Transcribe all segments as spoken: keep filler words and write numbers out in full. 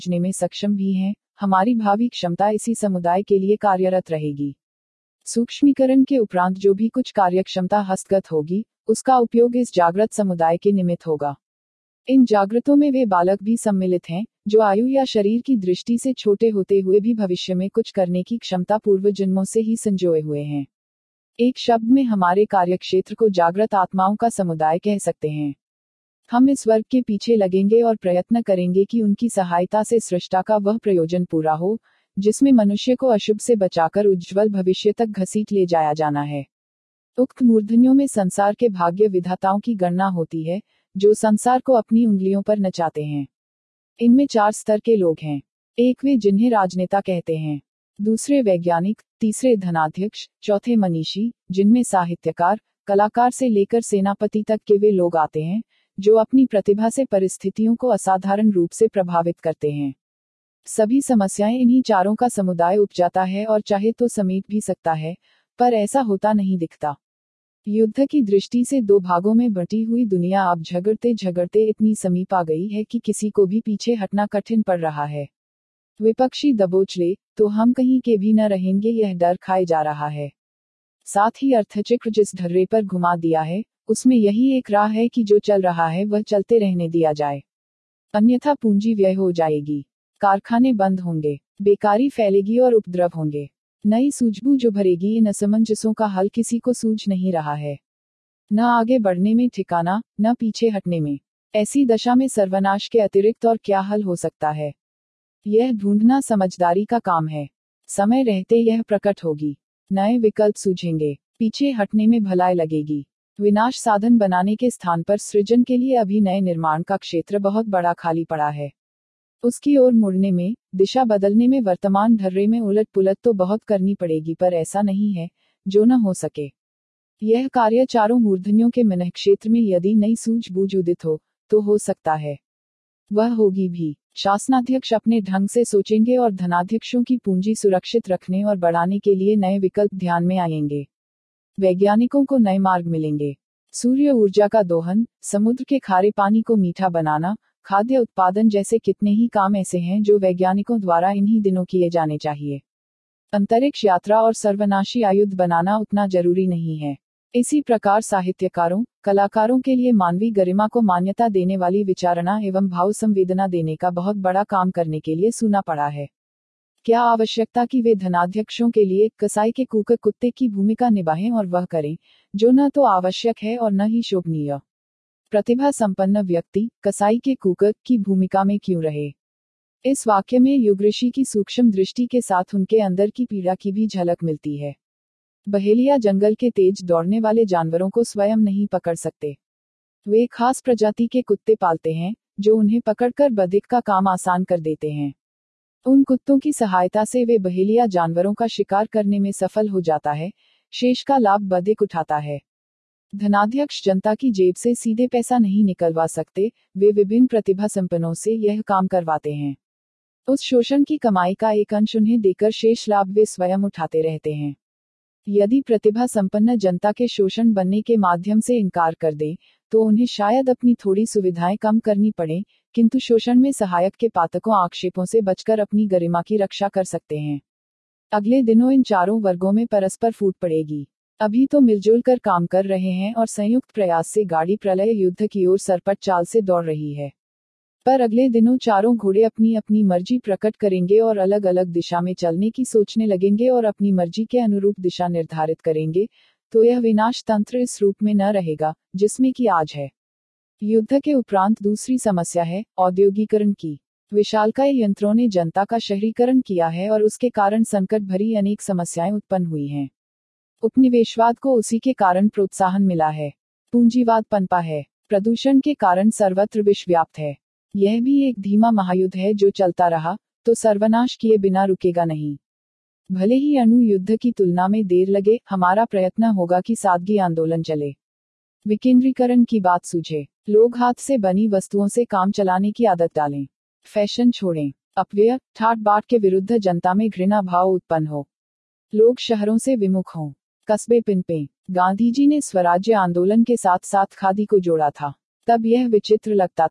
समझने में सक्षम भी हैं, हमारी भावी क्षमता इसी समुदाय के लिए कार्यरत रहेगी। सूक्ष्मीकरण के उपरांत जो भी कुछ कार्यक्षमता हस्तगत होगी, उसका उपयोग इस जागृत समुदाय के निमित्त होगा। इन जागृतों में वे बालक भी सम्मिलित हैं, जो आयु या शरीर की दृष्टि से छोटे होते हुए भी भविष्य में कुछ करने की क्षमता पूर्व जन्मों से ही संजोए हुए हैं। एक शब्द में हमारे कार्यक्षेत्र को जागृत आत्माओं का समुदाय कह सकते हैं। हम इस वर्ग के पीछे लगेंगे और प्रयत्न करेंगे कि उनकी सहायता से सृष्टा का वह प्रयोजन पूरा हो, जिसमें मनुष्य को अशुभ से बचाकर उज्ज्वल भविष्य तक घसीट ले जाया जाना है। उक्त मूर्धन्यों में संसार के भाग्य विधाताओं की गणना होती है, जो संसार को अपनी उंगलियों पर नचाते हैं। इनमें चार स्तर के लोग हैं। एक वे जिन्हें राजनेता कहते हैं, दूसरे वैज्ञानिक, तीसरे धनाध्यक्ष, चौथे मनीषी, जिनमें साहित्यकार, कलाकार से लेकर सेनापति तक के वे लोग आते हैं, जो अपनी प्रतिभा से परिस्थितियों को असाधारण रूप से प्रभावित करते हैं। सभी समस्याएं इन्हीं चारों का समुदाय उपजाता है और चाहे तो समेट भी सकता है, पर ऐसा होता नहीं दिखता। युद्ध की दृष्टि से दो भागों में बंटी हुई दुनिया अब झगड़ते झगड़ते इतनी समीप आ गई है कि किसी को भी पीछे हटना कठिन पड़ रहा है। विपक्षी दबोच ले तो हम कहीं के भी न रहेंगे, यह डर खाए जा रहा है। साथ ही अर्थचक्र जिस ढर्रे पर घुमा दिया है, उसमें यही एक राह है कि जो चल रहा है वह चलते रहने दिया जाए, अन्यथा पूंजी व्यय हो जाएगी, कारखाने बंद होंगे, बेकारी फैलेगी और उपद्रव होंगे। नई सूझबूझ जो भरेगी इन असमंजसों का हल किसी को सूझ नहीं रहा है। न आगे बढ़ने में ठिकाना, न पीछे हटने में। ऐसी दशा में सर्वनाश के अतिरिक्त और क्या हल हो सकता है? यह ढूंढना समझदारी का काम है। समय रहते यह प्रकट होगी। नए विकल्प सूझेंगे, पीछे हटने में भलाई लगेगी। विनाश साधन बनाने के स्थान पर सृजन के लिए अभी नए निर्माण का क्षेत्र बहुत बड़ा खाली पड़ा है। उसकी ओर मुड़ने में, दिशा बदलने में, वर्तमान ढर्रे में उलट पुलट तो बहुत करनी पड़ेगी, पर ऐसा नहीं है जो न हो सके। यह कार्य चारों मूर्धन्यों के मनः क्षेत्र में यदि नई सूझबूझ उदित हो तो हो सकता है। वह होगी भी। शासनाध्यक्ष अपने ढंग से सोचेंगे और धनाध्यक्षों की पूंजी सुरक्षित रखने और बढ़ाने के लिए नए विकल्प ध्यान में आएंगे। वैज्ञानिकों को नए मार्ग मिलेंगे। सूर्य ऊर्जा का दोहन, समुद्र के खारे पानी को मीठा बनाना, खाद्य उत्पादन जैसे कितने ही काम ऐसे हैं जो वैज्ञानिकों द्वारा इन्हीं दिनों किए जाने चाहिए। अंतरिक्ष यात्रा और सर्वनाशी आयुध बनाना उतना जरूरी नहीं है। इसी प्रकार साहित्यकारों, कलाकारों के लिए मानवीय गरिमा को मान्यता देने वाली विचारणा एवं भाव संवेदना देने का बहुत बड़ा काम करने के लिए सुना पड़ा है। क्या आवश्यकता कि वे धनाध्यक्षों के लिए कसाई के कुकर कुत्ते की भूमिका निभाएं और वह करें जो न तो आवश्यक है और न ही शोभनीय। प्रतिभा संपन्न व्यक्ति कसाई के कुकर की भूमिका में क्यों रहे? इस वाक्य में युग ऋषि की सूक्ष्म दृष्टि के साथ उनके अंदर की पीड़ा की भी झलक मिलती है। बहेलिया जंगल के तेज दौड़ने वाले जानवरों को स्वयं नहीं पकड़ सकते। वे खास प्रजाति के कुत्ते पालते हैं जो उन्हें पकड़कर बधिक का काम आसान कर देते हैं। उन कुत्तों की सहायता से वे बहेलिया जानवरों का शिकार करने में सफल हो जाता है, शेष का लाभ बधिक उठाता है। धनाध्यक्ष जनता की जेब से सीधे पैसा नहीं निकलवा सकते, वे विभिन्न प्रतिभा संपन्नों से यह काम करवाते हैं। उस शोषण की कमाई का एक अंश उन्हें देकर शेष लाभ वे स्वयं उठाते रहते हैं। यदि प्रतिभा संपन्न जनता के शोषण बनने के माध्यम से इनकार कर दें, तो उन्हें शायद अपनी थोड़ी सुविधाएं कम करनी पड़े, किंतु शोषण में सहायक के पातकों आक्षेपों से बचकर अपनी गरिमा की रक्षा कर सकते हैं। अगले दिनों इन चारों वर्गों में परस्पर फूट पड़ेगी। अभी तो मिलजुल कर काम कर रहे हैं और संयुक्त प्रयास से गाड़ी प्रलय युद्ध की ओर सरपट चाल से दौड़ रही है। पर अगले दिनों चारों घोड़े अपनी अपनी मर्जी प्रकट करेंगे और अलग अलग दिशा में चलने की सोचने लगेंगे और अपनी मर्जी के अनुरूप दिशा निर्धारित करेंगे, तो यह विनाश तंत्र इस रूप में न रहेगा जिसमें कि आज है। युद्ध के उपरांत दूसरी समस्या है औद्योगिकरण की। विशालकाय यंत्रों ने जनता का शहरीकरण किया है और उसके कारण संकट भरी अनेक समस्याएं उत्पन्न हुई हैं। उपनिवेशवाद को उसी के कारण प्रोत्साहन मिला है। पूंजीवाद पनपा है। प्रदूषण के कारण सर्वत्र विष व्याप्त है। यह भी एक धीमा महायुद्ध है जो चलता रहा तो सर्वनाश किए बिना रुकेगा नहीं। भले ही अणु युद्ध की तुलना में देर लगे, हमारा प्रयत्न होगा कि सादगी आंदोलन चले। विकेंद्रीकरण की बात सूझे। लोग हाथ से बनी वस्तुओं से काम चलाने की आदत डालें। फैशन छोड़ें। अपव्यय, ठाट बाट के विरुद्ध जनता में घृणा भाव उत्पन्न हो। लोग शहरों से विमुख हों। कस्बे पिनपें। गांधी जी ने स्वराज्य आंदोलन के साथ साथ खादी को जोड़ा था। तब यह विचित्र लगता था।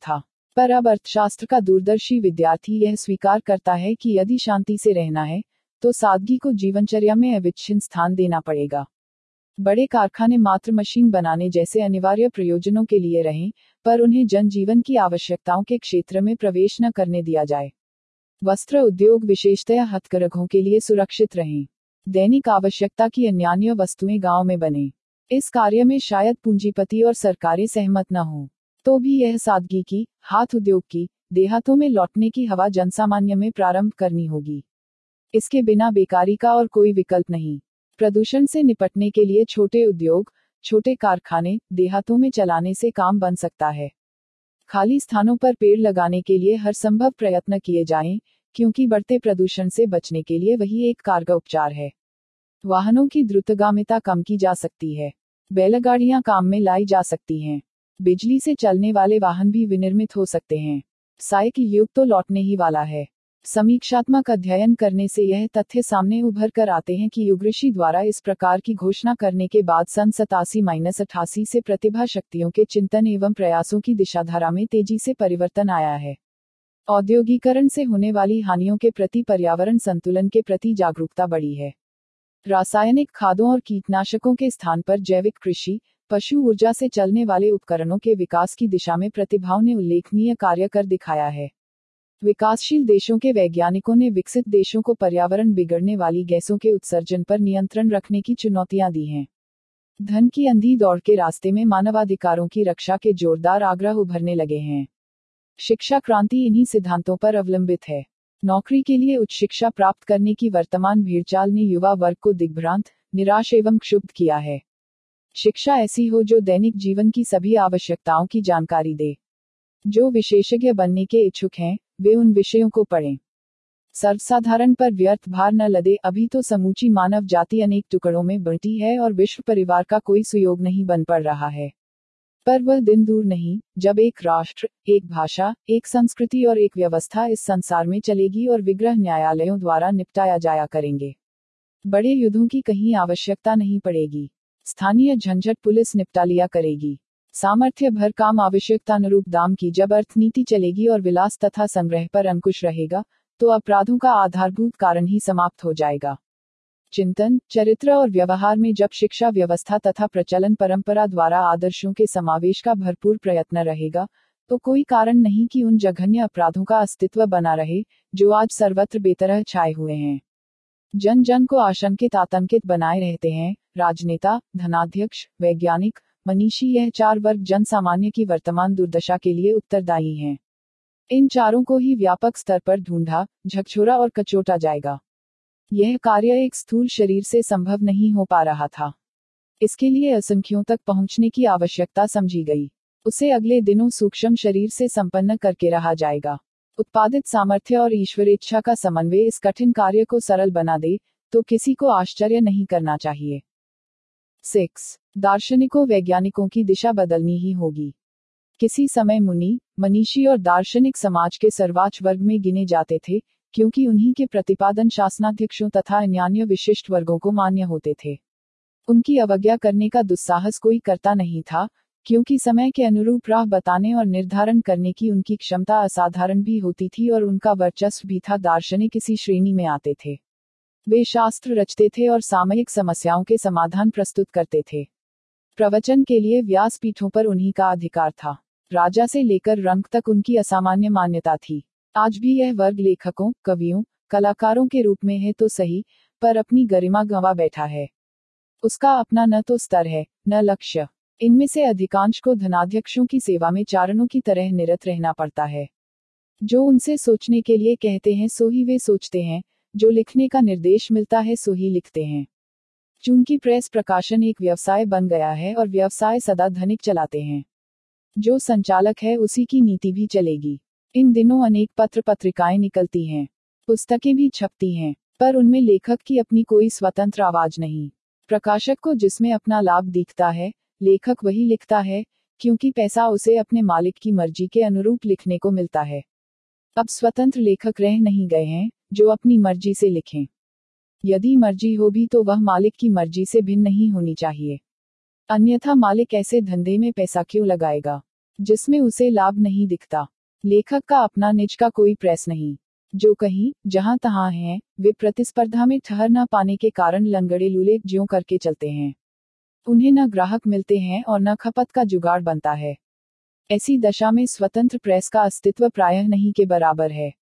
पर अब अर्थशास्त्र का दूरदर्शी विद्यार्थी यह स्वीकार करता है कि यदि शांति से रहना है तो सादगी को जीवनचर्या में अविच्छिन्न स्थान देना पड़ेगा। बड़े कारखाने मात्र मशीन बनाने जैसे अनिवार्य प्रयोजनों के लिए रहें, पर उन्हें जनजीवन की आवश्यकताओं के क्षेत्र में प्रवेश न करने दिया जाए। वस्त्र उद्योग विशेषतया हथकरघों के लिए सुरक्षित रहें। दैनिक आवश्यकता की अन्यान्य वस्तुएं गांव में बने। इस कार्य में शायद पूंजीपति और सरकारें सहमत न हों, तो भी यह सादगी की, हाथ उद्योग की, देहातों में लौटने की हवा जनसामान्य में प्रारंभ करनी होगी। इसके बिना बेकारी का और कोई विकल्प नहीं। प्रदूषण से निपटने के लिए छोटे उद्योग, छोटे कारखाने देहातों में चलाने से काम बन सकता है। खाली स्थानों पर पेड़ लगाने के लिए हर संभव प्रयत्न किए जाएं, क्योंकि बढ़ते प्रदूषण से बचने के लिए वही एक कारगर उपचार है। वाहनों की द्रुतगामिता कम की जा सकती है। बैलगाड़ियां काम में लाई जा सकती हैं। बिजली से चलने वाले वाहन भी विनिर्मित हो सकते हैं। साइकिल युग तो लौटने ही वाला है। समीक्षात्मक अध्ययन करने से यह तथ्य सामने उभर कर आते हैं कि युगऋषि द्वारा इस प्रकार की घोषणा करने के बाद सन सतासी माइनस अठासी से प्रतिभा शक्तियों के चिंतन एवं प्रयासों की दिशाधारा में तेजी से परिवर्तन आया है। औद्योगिकरण से होने वाली हानियों के प्रति, पर्यावरण संतुलन के प्रति जागरूकता बढ़ी है। रासायनिक खादों और कीटनाशकों के स्थान पर जैविक कृषि, पशु ऊर्जा से चलने वाले उपकरणों के विकास की दिशा में प्रतिभाओं ने उल्लेखनीय कार्य कर दिखाया है। विकासशील देशों के वैज्ञानिकों ने विकसित देशों को पर्यावरण बिगड़ने वाली गैसों के उत्सर्जन पर नियंत्रण रखने की चुनौतियां दी हैं। धन की अंधी दौड़ के रास्ते में मानवाधिकारों की रक्षा के जोरदार आग्रह उभरने लगे हैं। शिक्षा क्रांति इन्हीं सिद्धांतों पर अवलंबित है। नौकरी के लिए उच्च शिक्षा प्राप्त करने की वर्तमान भीड़चाल ने युवा वर्ग को दिग्भ्रांत, निराश एवं क्षुब्ध किया है। शिक्षा ऐसी हो जो दैनिक जीवन की सभी आवश्यकताओं की जानकारी दे। जो विशेषज्ञ बनने के इच्छुक हैं, वे उन विषयों को पढ़ें। सर्वसाधारण पर व्यर्थ भार न लदे। अभी तो समूची मानव जाति अनेक टुकड़ों में बंटी है और विश्व परिवार का कोई सुयोग नहीं बन पड़ रहा है। पर वह दिन दूर नहीं जब एक राष्ट्र, एक भाषा, एक संस्कृति और एक व्यवस्था इस संसार में चलेगी और विग्रह न्यायालयों द्वारा निपटाया जाया करेंगे। बड़े युद्धों की कहीं आवश्यकता नहीं पड़ेगी। स्थानीय झंझट पुलिस निपटा लिया करेगी। सामर्थ्य भर काम आवश्यकतानुरूप दाम की जब अर्थनीति चलेगी और विलास तथा संग्रह पर अंकुश रहेगा, तो अपराधों का आधारभूत कारण ही समाप्त हो जाएगा। चिंतन, चरित्र और व्यवहार में जब शिक्षा व्यवस्था तथा प्रचलन परंपरा द्वारा आदर्शों के समावेश का भरपूर प्रयत्न रहेगा, तो कोई कारण नहीं कि उन जघन्य अपराधों का अस्तित्व बना रहे, जो आज सर्वत्र बेतरह छाए हुए हैं। जन जन को आशंकित आतंकित बनाए रहते हैं। राजनेता, धनाध्यक्ष, वैज्ञानिक, मनीषी, यह चार वर्ग जन सामान्य की वर्तमान दुर्दशा के लिए उत्तरदायी हैं। इन चारों को ही व्यापक स्तर पर ढूंढा, झकझोरा और कचोटा जाएगा। यह कार्य एक स्थूल शरीर से संभव नहीं हो पा रहा था। इसके लिए असंख्यों तक पहुंचने की आवश्यकता समझी गई। उसे अगले दिनों सूक्ष्म शरीर से संपन्न करके रहा जाएगा। उत्पादित सामर्थ्य और ईश्वरेच्छा का समन्वय इस कठिन कार्य को सरल बना दे, तो किसी को आश्चर्य नहीं करना चाहिए। सिक्स दार्शनिकों, वैज्ञानिकों की दिशा बदलनी ही होगी। किसी समय मुनि, मनीषी और दार्शनिक समाज के सर्वोच्च वर्ग में गिने जाते थे, क्योंकि उन्हीं के प्रतिपादन शासनाध्यक्षों तथा अन्यान्य विशिष्ट वर्गों को मान्य होते थे। उनकी अवज्ञा करने का दुस्साहस कोई करता नहीं था, क्योंकि समय के अनुरूप राह बताने और निर्धारण करने की उनकी क्षमता असाधारण भी होती थी और उनका वर्चस्व भी था। दार्शनिक इसी श्रेणी में आते थे। वे शास्त्र रचते थे और सामयिक समस्याओं के समाधान प्रस्तुत करते थे। प्रवचन के लिए व्यासपीठों पर उन्हीं का अधिकार था। राजा से लेकर रंक तक उनकी असामान्य मान्यता थी। आज भी यह वर्ग लेखकों, कवियों, कलाकारों के रूप में है तो सही, पर अपनी गरिमा गंवा बैठा है। उसका अपना न तो स्तर है, न लक्ष्य। इनमें से अधिकांश को धनाध्यक्षों की सेवा में चारणों की तरह निरत रहना पड़ता है। जो उनसे सोचने के लिए कहते हैं सो ही वे सोचते हैं, जो लिखने का निर्देश मिलता है सो ही लिखते हैं। चूंकि प्रेस प्रकाशन एक व्यवसाय बन गया है और व्यवसाय सदा धनिक चलाते हैं। जो संचालक है उसी की नीति भी चलेगी। इन दिनों अनेक पत्र पत्रिकाएं निकलती हैं, पुस्तकें भी छपती हैं, पर उनमें लेखक की अपनी कोई स्वतंत्र आवाज नहीं। प्रकाशक को जिसमें अपना लाभ दिखता है, लेखक वही लिखता है, क्योंकि पैसा उसे अपने मालिक की मर्जी के अनुरूप लिखने को मिलता है। अब स्वतंत्र लेखक रह नहीं गए हैं, जो अपनी मर्जी से लिखें। यदि मर्जी हो भी तो वह मालिक की मर्जी से भिन्न नहीं होनी चाहिए। अन्यथा मालिक ऐसे धंधे में पैसा क्यों लगाएगा, जिसमें उसे लाभ नहीं दिखता। लेखक का अपना निज का कोई प्रेस नहीं। जो कहीं जहां तहां हैं, वे प्रतिस्पर्धा में ठहर न पाने के कारण लंगड़े लूले ज्यों करके चलते हैं। उन्हें न ग्राहक मिलते हैं और न खपत का जुगाड़ बनता है। ऐसी दशा में स्वतंत्र प्रेस का अस्तित्व प्रायः नहीं के बराबर है।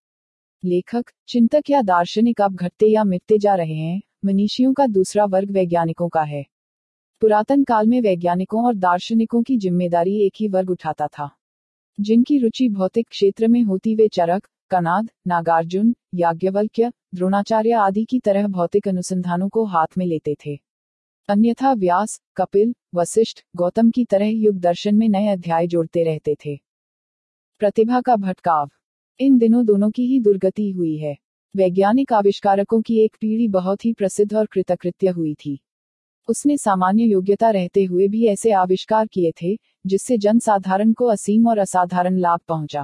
लेखक, चिंतक या दार्शनिक अब घटते या मिटते जा रहे हैं। मनीषियों का दूसरा वर्ग वैज्ञानिकों का है। पुरातन काल में वैज्ञानिकों और दार्शनिकों की जिम्मेदारी एक ही वर्ग उठाता था। जिनकी रुचि भौतिक क्षेत्र में होती वे चरक, कनाद, नागार्जुन, याज्ञवल्क्य, द्रोणाचार्य आदि की तरह भौतिक अनुसंधानों को हाथ में लेते थे। अन्यथा व्यास, कपिल, वशिष्ठ, गौतम की तरह युग दर्शन में नए अध्याय जोड़ते रहते थे। प्रतिभा का भटकाव। इन दिनों दोनों की ही दुर्गति हुई है। वैज्ञानिक आविष्कारकों की एक पीढ़ी बहुत ही प्रसिद्ध और कृतकृत्य हुई थी। उसने सामान्य योग्यता रहते हुए भी ऐसे आविष्कार किए थे जिससे जनसाधारण को असीम और असाधारण लाभ पहुंचा।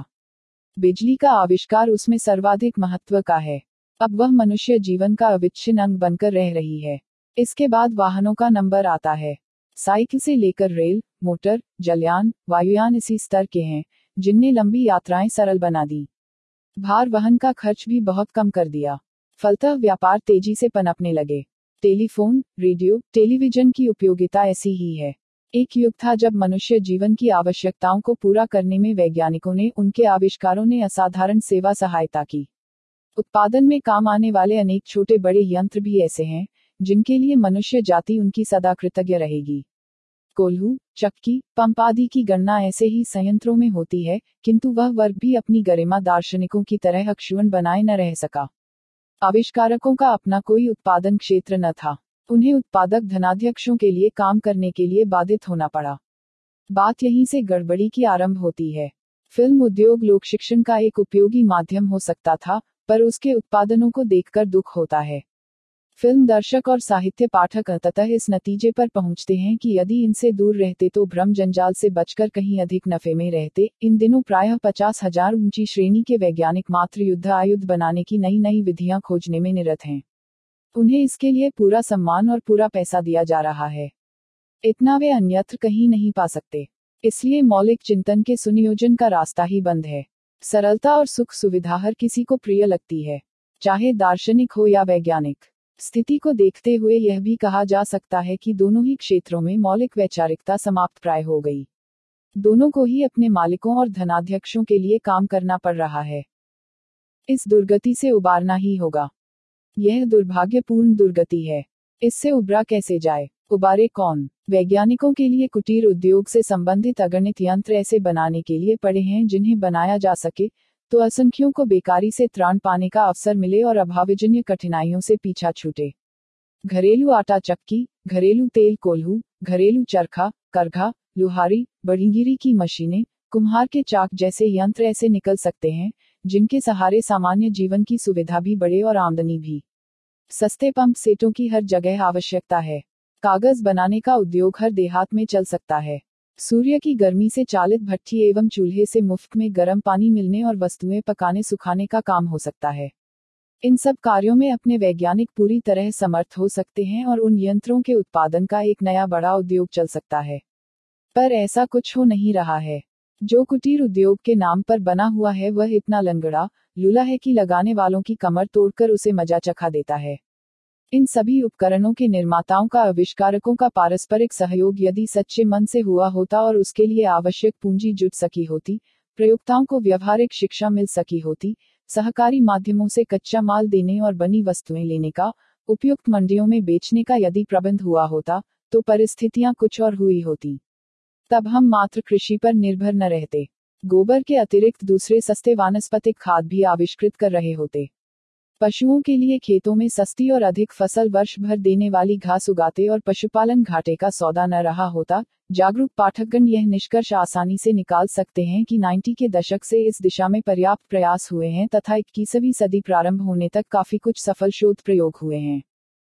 बिजली का आविष्कार उसमें सर्वाधिक महत्व का है। अब वह मनुष्य जीवन का अविच्छिन्न अंग बनकर रह रही है। इसके बाद वाहनों का नंबर आता है। साइकिल से लेकर रेल, मोटर, जलयान, वायुयान इसी स्तर के हैं, जिनने लंबी यात्राएं सरल बना दी। भार वहन का खर्च भी बहुत कम कर दिया। फलतः व्यापार तेजी से पनपने लगे। टेलीफोन, रेडियो, टेलीविजन की उपयोगिता ऐसी ही है। एक युग था जब मनुष्य जीवन की आवश्यकताओं को पूरा करने में वैज्ञानिकों ने, उनके आविष्कारों ने असाधारण सेवा सहायता की। उत्पादन में काम आने वाले अनेक छोटे बड़े यंत्र भी ऐसे हैं जिनके लिए मनुष्य जाति उनकी सदा कृतज्ञ रहेगी। कोल्हू, चक्की, पंप आदि की गणना ऐसे ही संयंत्रों में होती है, किंतु वह वर्ग भी अपनी गरिमा दार्शनिकों की तरह अक्षुण्ण बनाए न रह सका। आविष्कारकों का अपना कोई उत्पादन क्षेत्र न था। उन्हें उत्पादक धनाध्यक्षों के लिए काम करने के लिए बाधित होना पड़ा। बात यहीं से गड़बड़ी की आरंभ होती है। फिल्म उद्योग लोक शिक्षण का एक उपयोगी माध्यम हो सकता था, पर उसके उत्पादनों को देखकर दुख होता है। फिल्म दर्शक और साहित्य पाठक अंततः इस नतीजे पर पहुंचते हैं कि यदि इनसे दूर रहते तो भ्रम जंजाल से बचकर कहीं अधिक नफे में रहते। इन दिनों प्रायः पचास हजार ऊंची श्रेणी के वैज्ञानिक मात्र युद्ध आयुध बनाने की नई नई विधियां खोजने में निरत हैं। उन्हें इसके लिए पूरा सम्मान और पूरा पैसा दिया जा रहा है। इतना वे अन्यत्र कहीं नहीं पा सकते। इसलिए मौलिक चिंतन के सुनियोजन का रास्ता ही बंद है। सरलता और सुख सुविधा हर किसी को प्रिय लगती है, चाहे दार्शनिक हो या वैज्ञानिक। स्थिति को देखते हुए यह भी कहा जा सकता है कि दोनों ही क्षेत्रों में मौलिक वैचारिकता समाप्त प्राय हो गई। दोनों को ही अपने मालिकों और धनाध्यक्षों के लिए काम करना पड़ रहा है। इस दुर्गति से उबारना ही होगा। यह दुर्भाग्यपूर्ण दुर्गति है। इससे उबरा कैसे जाए? उबारे कौन? वैज्ञानिकों के लिए कुटीर उद्योग से संबंधित अगणित यंत्र ऐसे बनाने के लिए पड़े हैं जिन्हें बनाया जा सके तो असंख्यों को बेकारी से त्राण पाने का अवसर मिले और अभावजन्य कठिनाइयों से पीछा छूटे। घरेलू आटा चक्की, घरेलू तेल कोल्हू, घरेलू चरखा, करघा, लुहारी, बड़ीगिरी की मशीनें, कुम्हार के चाक जैसे यंत्र ऐसे निकल सकते हैं जिनके सहारे सामान्य जीवन की सुविधा भी बढ़े और आमदनी भी। सस्ते पंप सेटों की हर जगह आवश्यकता है। कागज बनाने का उद्योग हर देहात में चल सकता है। सूर्य की गर्मी से चालित भट्ठी एवं चूल्हे से मुफ्त में गर्म पानी मिलने और वस्तुएं पकाने सुखाने का काम हो सकता है। इन सब कार्यों में अपने वैज्ञानिक पूरी तरह समर्थ हो सकते हैं और उन यंत्रों के उत्पादन का एक नया बड़ा उद्योग चल सकता है। पर ऐसा कुछ हो नहीं रहा है। जो कुटीर उद्योग के नाम पर बना हुआ है वह इतना लंगड़ा लूला है कि लगाने वालों की कमर तोड़कर उसे मजा चखा देता है। इन सभी उपकरणों के निर्माताओं का आविष्कारकों का पारस्परिक सहयोग यदि सच्चे मन से हुआ होता और उसके लिए आवश्यक पूंजी जुट सकी होती, प्रयोक्ताओं को व्यवहारिक शिक्षा मिल सकी होती, सहकारी माध्यमों से कच्चा माल देने और बनी वस्तुएं लेने का, उपयुक्त मंडियों में बेचने का यदि प्रबंध हुआ होता, तो परिस्थितियां कुछ और हुई होती। तब हम मात्र कृषि पर निर्भर न रहते। गोबर के अतिरिक्त दूसरे सस्ते वानस्पतिक खाद भी आविष्कृत कर रहे होते। पशुओं के लिए खेतों में सस्ती और अधिक फसल वर्ष भर देने वाली घास उगाते और पशुपालन घाटे का सौदा न रहा होता। जागरूक पाठकगण यह निष्कर्ष आसानी से निकाल सकते हैं कि नब्बे के दशक से इस दिशा में पर्याप्त प्रयास हुए हैं तथा इक्कीसवीं सदी प्रारंभ होने तक काफी कुछ सफल शोध प्रयोग हुए हैं।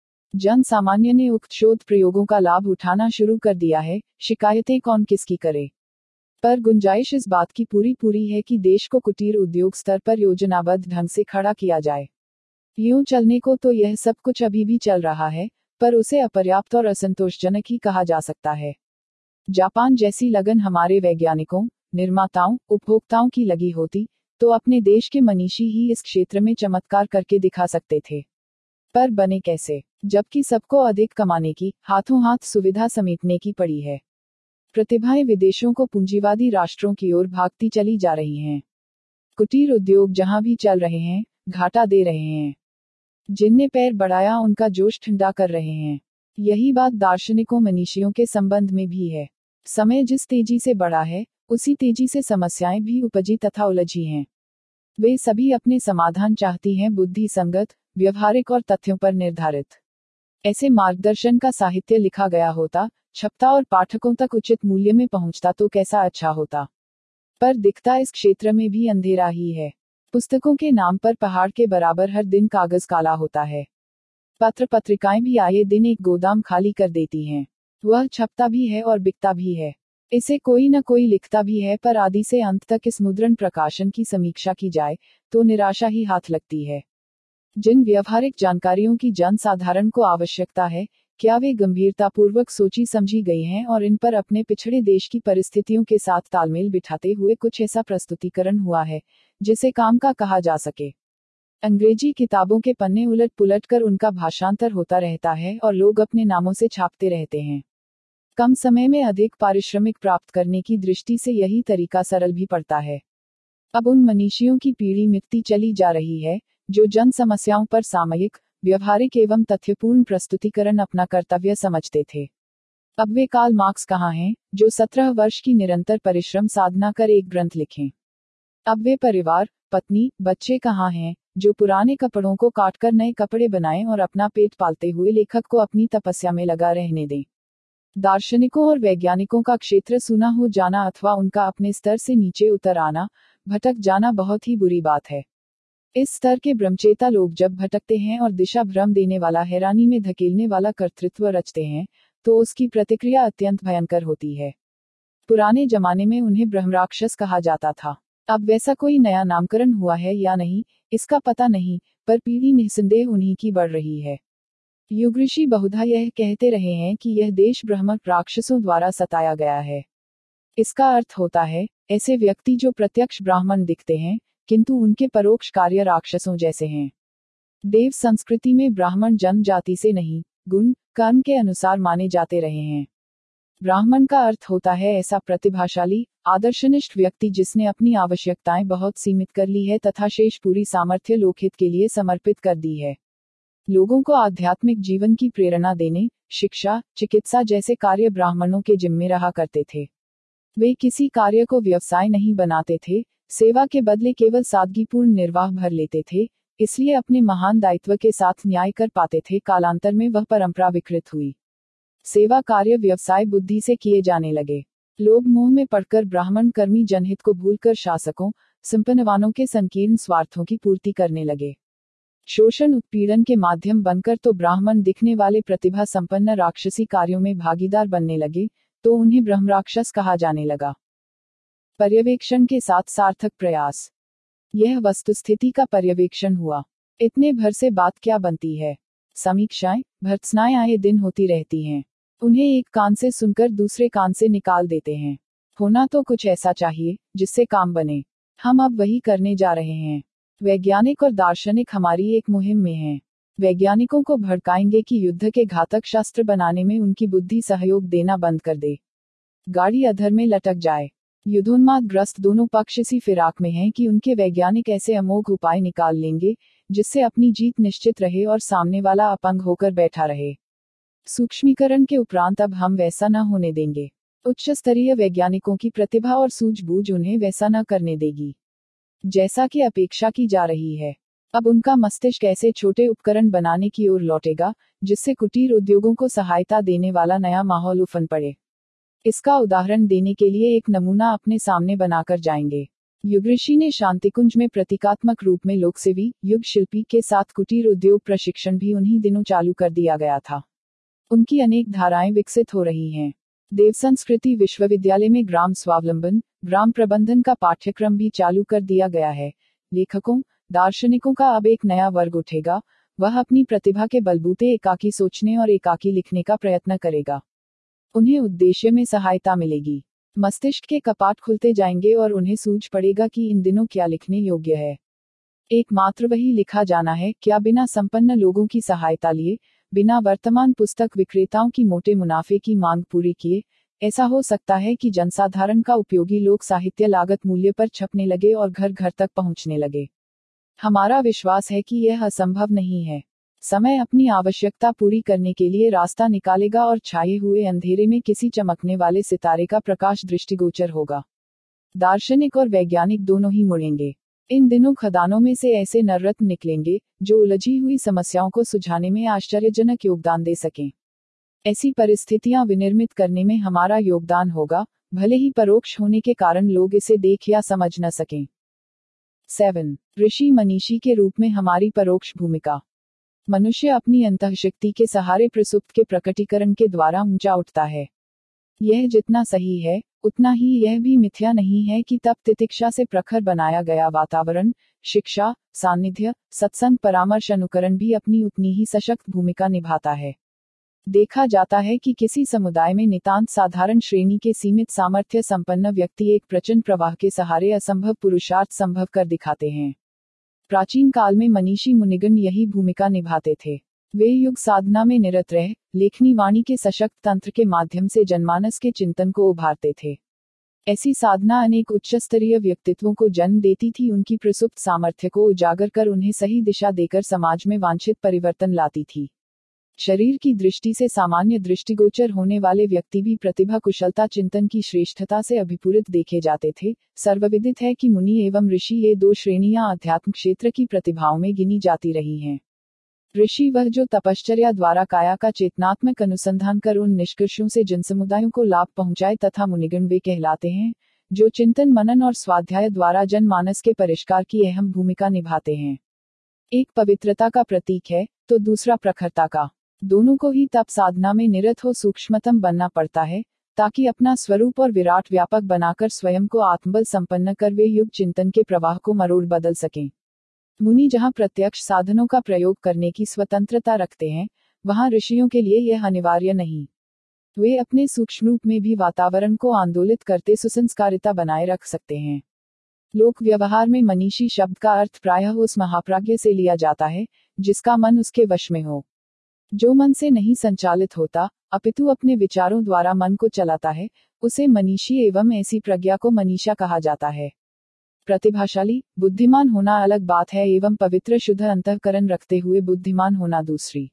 जन सामान्य ने उक्त शोध प्रयोगों का लाभ उठाना शुरू कर दिया है। शिकायतें कौन किसकी करे, पर गुंजाइश इस बात की पूरी पूरी है कि देश को कुटीर उद्योग स्तर पर योजनाबद्ध ढंग से खड़ा किया जाए। यूं चलने को तो यह सब कुछ अभी भी चल रहा है, पर उसे अपर्याप्त और असंतोषजनक ही कहा जा सकता है। जापान जैसी लगन हमारे वैज्ञानिकों, निर्माताओं, उपभोक्ताओं की लगी होती, तो अपने देश के मनीषी ही इस क्षेत्र में चमत्कार करके दिखा सकते थे। पर बने कैसे, जबकि सबको अधिक कमाने की, हाथों हाथ सुविधा समेटने की पड़ी है। प्रतिभाएं विदेशों को पूंजीवादी राष्ट्रों की ओर भागती चली जा रही हैं। कुटीर उद्योग जहां भी चल रहे हैं, घाटा दे रहे हैं। जिनने पैर बढ़ाया उनका जोश ठंडा कर रहे हैं। यही बात दार्शनिकों मनीषियों के संबंध में भी है। समय जिस तेजी से बढ़ा है, उसी तेजी से समस्याएं भी उपजी तथा उलझी हैं। वे सभी अपने समाधान चाहती हैं बुद्धि संगत, व्यवहारिक और तथ्यों पर निर्धारित। ऐसे मार्गदर्शन का साहित्य लिखा गया होता, छपता और पाठकों तक उचित मूल्य में पहुंचता तो कैसा अच्छा होता। पर दिखता इस क्षेत्र में भी अंधेरा ही है। पुस्तकों के नाम पर पहाड़ के बराबर हर दिन कागज काला होता है। पत्र पत्रिकाएं भी आए दिन एक गोदाम खाली कर देती हैं। वह छपता भी है और बिकता भी है। इसे कोई न कोई लिखता भी है, पर आदि से अंत तक इस मुद्रण प्रकाशन की समीक्षा की जाए तो निराशा ही हाथ लगती है। जिन व्यवहारिक जानकारियों की जन साधारण को आवश्यकता है, क्या वे गंभीरतापूर्वक सोची समझी गई हैं और इन पर अपने पिछड़े देश की परिस्थितियों के साथ तालमेल बिठाते हुए कुछ ऐसा प्रस्तुतिकरण हुआ है जिसे काम का कहा जा सके। अंग्रेजी किताबों के पन्ने उलट पुलट कर उनका भाषांतर होता रहता है और लोग अपने नामों से छापते रहते हैं। कम समय में अधिक पारिश्रमिक प्राप्त करने की दृष्टि से यही तरीका सरल भी पड़ता है। अब उन मनीषियों की पीढ़ी मिटती चली जा रही है, जो जन समस्याओं पर सामयिक, व्यवहारिक एवं तथ्यपूर्ण प्रस्तुतिकरण अपना कर्तव्य समझते थे। अब वे कार्ल मार्क्स कहाँ हैं, जो सत्रह वर्ष की निरंतर परिश्रम साधना कर एक ग्रंथ लिखें। अब वे परिवार, पत्नी, बच्चे कहाँ हैं, जो पुराने कपड़ों को काटकर नए कपड़े बनाएं और अपना पेट पालते हुए लेखक को अपनी तपस्या में लगा रहने दें। दार्शनिकों और वैज्ञानिकों का क्षेत्र सूना हो जाना अथवा उनका अपने स्तर से नीचे उतर आना, भटक जाना बहुत ही बुरी बात है। इस स्तर के ब्रह्मचेता लोग जब भटकते हैं और दिशा भ्रम देने वाला, हैरानी में धकेलने वाला कर्तृत्व रचते हैं, तो उसकी प्रतिक्रिया अत्यंत भयंकर होती है। पुराने जमाने में उन्हें ब्रह्मराक्षस कहा जाता था। अब वैसा कोई नया नामकरण हुआ है या नहीं, इसका पता नहीं, पर पीढ़ी निस्संदेह उन्हीं की बढ़ रही है। युग ऋषि बहुधा यह कहते रहे हैं कि यह देश ब्रह्म राक्षसों द्वारा सताया गया है। इसका अर्थ होता है, ऐसे व्यक्ति जो प्रत्यक्ष ब्राह्मण दिखते हैं, किंतु उनके परोक्ष कार्य राक्षसों जैसे हैं। देव संस्कृति में ब्राह्मण जन्म जाति से नहीं, गुण कर्म के अनुसार माने जाते रहे हैं। ब्राह्मण का अर्थ होता है ऐसा प्रतिभाशाली, आदर्शनिष्ठ व्यक्ति जिसने अपनी आवश्यकताएं बहुत सीमित कर ली है तथा शेष पूरी सामर्थ्य लोकहित के लिए समर्पित कर दी है। लोगों को आध्यात्मिक जीवन की प्रेरणा देने, शिक्षा, चिकित्सा जैसे कार्य ब्राह्मणों के जिम्मे रहा करते थे। वे किसी कार्य को व्यवसाय नहीं बनाते थे, सेवा के बदले केवल सादगीपूर्ण निर्वाह भर लेते थे, इसलिए अपने महान दायित्व के साथ न्याय कर पाते थे। कालांतर में वह परंपरा विकृत हुई। सेवा कार्य व्यवसाय बुद्धि से किए जाने लगे। लोग मोह में पड़कर ब्राह्मण कर्मी जनहित को भूलकर शासकों, संपन्नवानों के संकीर्ण स्वार्थों की पूर्ति करने लगे। शोषण उत्पीड़न के माध्यम बनकर तो ब्राह्मण दिखने वाले प्रतिभा संपन्न राक्षसी कार्यों में भागीदार बनने लगे, तो उन्हें ब्रह्मराक्षस कहा जाने लगा। पर्यवेक्षण के साथ सार्थक प्रयास। यह वस्तुस्थिति का पर्यवेक्षण हुआ। इतने भर से बात क्या बनती है। समीक्षाएं, भर्त्सनाएं आए दिन होती रहती हैं। उन्हें एक कान से सुनकर दूसरे कान से निकाल देते हैं। होना तो कुछ ऐसा चाहिए जिससे काम बने। हम अब वही करने जा रहे हैं। वैज्ञानिक और दार्शनिक हमारी एक मुहिम में हैं। वैज्ञानिकों को भड़काएंगे कि युद्ध के घातक शस्त्र बनाने में उनकी बुद्धि सहयोग देना बंद कर दे। गाड़ी अधर में लटक जाए। युद्धोन्माद ग्रस्त दोनों पक्ष इसी फिराक में हैं कि उनके वैज्ञानिक ऐसे अमोघ उपाय निकाल लेंगे जिससे अपनी जीत निश्चित रहे और सामने वाला अपंग होकर बैठा रहे। सूक्ष्मीकरण के उपरांत अब हम वैसा न होने देंगे। उच्च स्तरीय वैज्ञानिकों की प्रतिभा और सूझबूझ उन्हें वैसा न करने देगी जैसा कि अपेक्षा की जा रही है। अब उनका मस्तिष्क ऐसे छोटे उपकरण बनाने की ओर लौटेगा जिससे कुटीर उद्योगों को सहायता देने वाला नया माहौल उफन पड़े। इसका उदाहरण देने के लिए एक नमूना अपने सामने बनाकर जाएंगे। युग ऋषि ने शांतिकुंज में प्रतीकात्मक रूप में लोकसेवी, युग शिल्पी के साथ कुटीर उद्योग प्रशिक्षण भी उन्हीं दिनों चालू कर दिया गया था। उनकी अनेक धाराएं विकसित हो रही हैं। देव संस्कृति विश्वविद्यालय में ग्राम स्वावलंबन, ग्राम प्रबंधन का पाठ्यक्रम भी चालू कर दिया गया है। लेखकों, दार्शनिकों का अब एक नया वर्ग उठेगा। वह अपनी प्रतिभा के बलबूते एकाकी सोचने और एकाकी लिखने का प्रयत्न करेगा। उन्हें उद्देश्य में सहायता मिलेगी। मस्तिष्क के कपाट खुलते जाएंगे और उन्हें सूझ पड़ेगा कि इन दिनों क्या लिखने योग्य है। एकमात्र वही लिखा जाना है, क्या बिना संपन्न लोगों की सहायता लिए, बिना वर्तमान पुस्तक विक्रेताओं की मोटे मुनाफे की मांग पूरी किए, ऐसा हो सकता है कि जनसाधारण का उपयोगी लोक साहित्य लागत मूल्य पर छपने लगे और घर घर तक पहुंचने लगे। हमारा विश्वास है कि यह असंभव नहीं है। समय अपनी आवश्यकता पूरी करने के लिए रास्ता निकालेगा और छाए हुए अंधेरे में किसी चमकने वाले सितारे का प्रकाश दृष्टिगोचर होगा। दार्शनिक और वैज्ञानिक दोनों ही मुड़ेंगे। इन दिनों खदानों में से ऐसे नररत्न निकलेंगे जो उलझी हुई समस्याओं को सुलझाने में आश्चर्यजनक योगदान दे सकें। ऐसी परिस्थितियां विनिर्मित करने में हमारा योगदान होगा, भले ही परोक्ष होने के कारण लोग इसे देख या समझ न सकें। सेवन ऋषि मनीषी के रूप में हमारी परोक्ष भूमिका। मनुष्य अपनी अंतःशक्ति के सहारे प्रसुप्त के प्रकटीकरण के द्वारा ऊंचा उठता है। यह जितना सही है, उतना ही यह भी मिथ्या नहीं है कि तप तितिक्षा से प्रखर बनाया गया वातावरण, शिक्षा, सानिध्य, सत्संग, परामर्श, अनुकरण भी अपनी उतनी ही सशक्त भूमिका निभाता है। देखा जाता है कि किसी समुदाय में नितांत साधारण श्रेणी के सीमित सामर्थ्य संपन्न व्यक्ति एक प्रचंड प्रवाह के सहारे असंभव पुरुषार्थ संभव कर दिखाते हैं। प्राचीन काल में मनीषी मुनिगण यही भूमिका निभाते थे। वे युग साधना में निरत रह, लेखनी वाणी के सशक्त तंत्र के माध्यम से जनमानस के चिंतन को उभारते थे। ऐसी साधना अनेक उच्चस्तरीय व्यक्तित्वों को जन्म देती थी, उनकी प्रसुप्त सामर्थ्य को उजागर कर उन्हें सही दिशा देकर समाज में वांछित परिवर्तन लाती थी। शरीर की दृष्टि से सामान्य दृष्टिगोचर होने वाले व्यक्ति भी प्रतिभा, कुशलता, चिंतन की श्रेष्ठता से अभिपूरित देखे जाते थे। सर्वविदित है कि मुनि एवं ऋषि ये दो श्रेणियां अध्यात्म क्षेत्र की प्रतिभाओं में गिनी जाती रही हैं। ऋषि वह जो तपश्चर्या द्वारा काया का चेतनात्मक अनुसंधान कर उन निष्कर्षों से जनसमुदायों को लाभ पहुंचाए, तथा मुनिगण वे कहलाते हैं जो चिंतन, मनन और स्वाध्याय द्वारा जनमानस के परिष्कार की अहम भूमिका निभाते हैं। एक पवित्रता का प्रतीक है तो दूसरा प्रखरता का। दोनों को ही तप साधना में निरत हो सूक्ष्मतम बनना पड़ता है, ताकि अपना स्वरूप और विराट व्यापक बनाकर स्वयं को आत्मबल संपन्न कर वे युग चिंतन के प्रवाह को मरोड़ बदल सकें। मुनि जहां प्रत्यक्ष साधनों का प्रयोग करने की स्वतंत्रता रखते हैं, वहां ऋषियों के लिए यह अनिवार्य नहीं। वे अपने सूक्ष्म रूप में भी वातावरण को आंदोलित करते सुसंस्कारिता बनाए रख सकते हैं। लोक व्यवहार में मनीषी शब्द का अर्थ प्रायः उस महाप्राज्ञ से लिया जाता है जिसका मन उसके वश में हो। जो मन से नहीं संचालित होता, अपितु अपने विचारों द्वारा मन को चलाता है, उसे मनीषी एवं ऐसी प्रज्ञा को मनीषा कहा जाता है। प्रतिभाशाली, बुद्धिमान होना अलग बात है एवं पवित्र शुद्ध अंतःकरण रखते हुए बुद्धिमान होना दूसरी।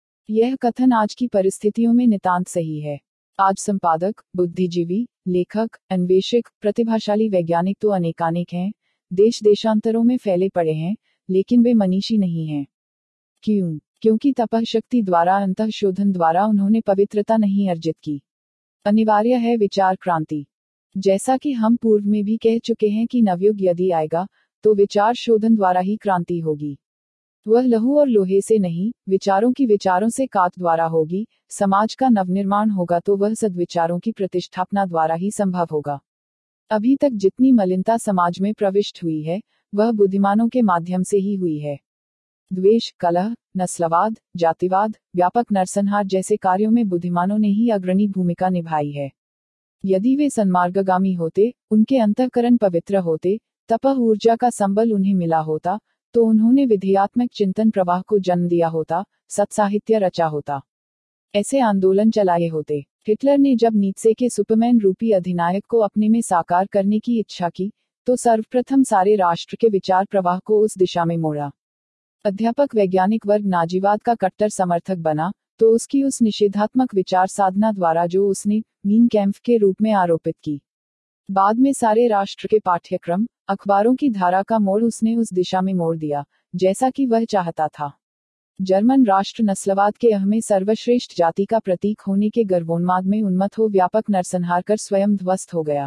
यह कथन आज की परिस्थितियों में नितांत सही है। आज संपादक, बुद्धिजीवी, लेखक, अन्वेषक, प्रतिभाशाली वैज्ञानिक तो अनेकानेक हैं, देश देशांतरों में फैले पड़े हैं, लेकिन वे मनीषी नहीं हैं। क्यों? क्योंकि तपःशक्ति द्वारा, अंतःशोधन द्वारा उन्होंने पवित्रता नहीं अर्जित की। अनिवार्य है विचार क्रांति। जैसा कि हम पूर्व में भी कह चुके हैं कि नवयुग यदि आएगा तो विचार शोधन द्वारा ही क्रांति होगी। वह लहू और लोहे से नहीं, विचारों की विचारों से कात द्वारा होगी। समाज का नवनिर्माण होगा तो वह सद्विचारों की प्रतिष्ठापना द्वारा ही संभव होगा। अभी तक जितनी मलिनता समाज में प्रविष्ट हुई है, वह बुद्धिमानों के माध्यम से ही हुई है। द्वेष, कलह, नस्लवाद, जातिवाद, व्यापक नरसंहार जैसे कार्यों में बुद्धिमानों ने ही अग्रणी भूमिका निभाई है। यदि वे सन्मार्गगामी होते, उनके अंतःकरण पवित्र होते, तपह ऊर्जा का संबल उन्हें मिला होता, तो उन्होंने विधेयात्मक चिंतन प्रवाह को जन्म दिया होता, सत्साहित्य रचा होता, ऐसे आंदोलन चलाए होते। हिटलर ने जब नीत्से के सुपरमैन रूपी अधिनायक को अपने में साकार करने की इच्छा की, तो सर्वप्रथम सारे राष्ट्र के विचार प्रवाह को उस दिशा में मोड़ा। अध्यापक वैज्ञानिक वर्ग नाजीवाद का कट्टर समर्थक बना, तो उसकी उस निषेधात्मक विचार साधना द्वारा जो उसने मीन कैंप के रूप में आरोपित की, बाद में सारे राष्ट्र के पाठ्यक्रम, अखबारों की धारा का मोड़ उसने उस दिशा में मोड़ दिया, जैसा कि वह चाहता था। जर्मन राष्ट्र नस्लवाद के अहमे सर्वश्रेष्ठ जाति का प्रतीक होने के गर्वोन्माद में उन्मत्त हो व्यापक नरसंहार कर स्वयं ध्वस्त हो गया।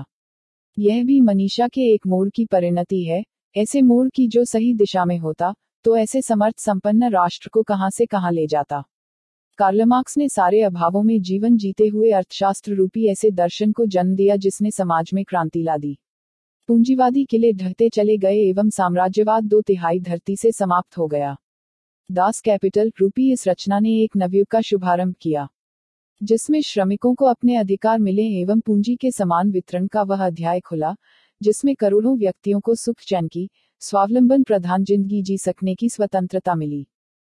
यह भी मनीषा के एक मोड़ की परिणति है, ऐसे मोड़ की जो सही दिशा में होता, तो ऐसे समर्थ संपन्न राष्ट्र को कहां से कहां ले जाता। कार्ल मार्क्स ने सारे अभावों में जीवन जीते हुए अर्थशास्त्र रूपी ऐसे दर्शन को जन्म दिया जिसने समाज में क्रांति ला दी। पूंजीवादी किले ढहते चले गए एवं साम्राज्यवाद दो तिहाई धरती से समाप्त हो गया। दास कैपिटल रूपी इस रचना ने एक नवयुग का शुभारंभ किया। जिसमें श्रमिकों को अपने अधिकार मिले एवं पूंजी के समान वितरण का वह अध्याय खुला, जिसमें करोड़ों व्यक्तियों को सुख चैन की, स्वावलंबन प्रधान जिंदगी जी सकने की स्वतंत्रता मिली।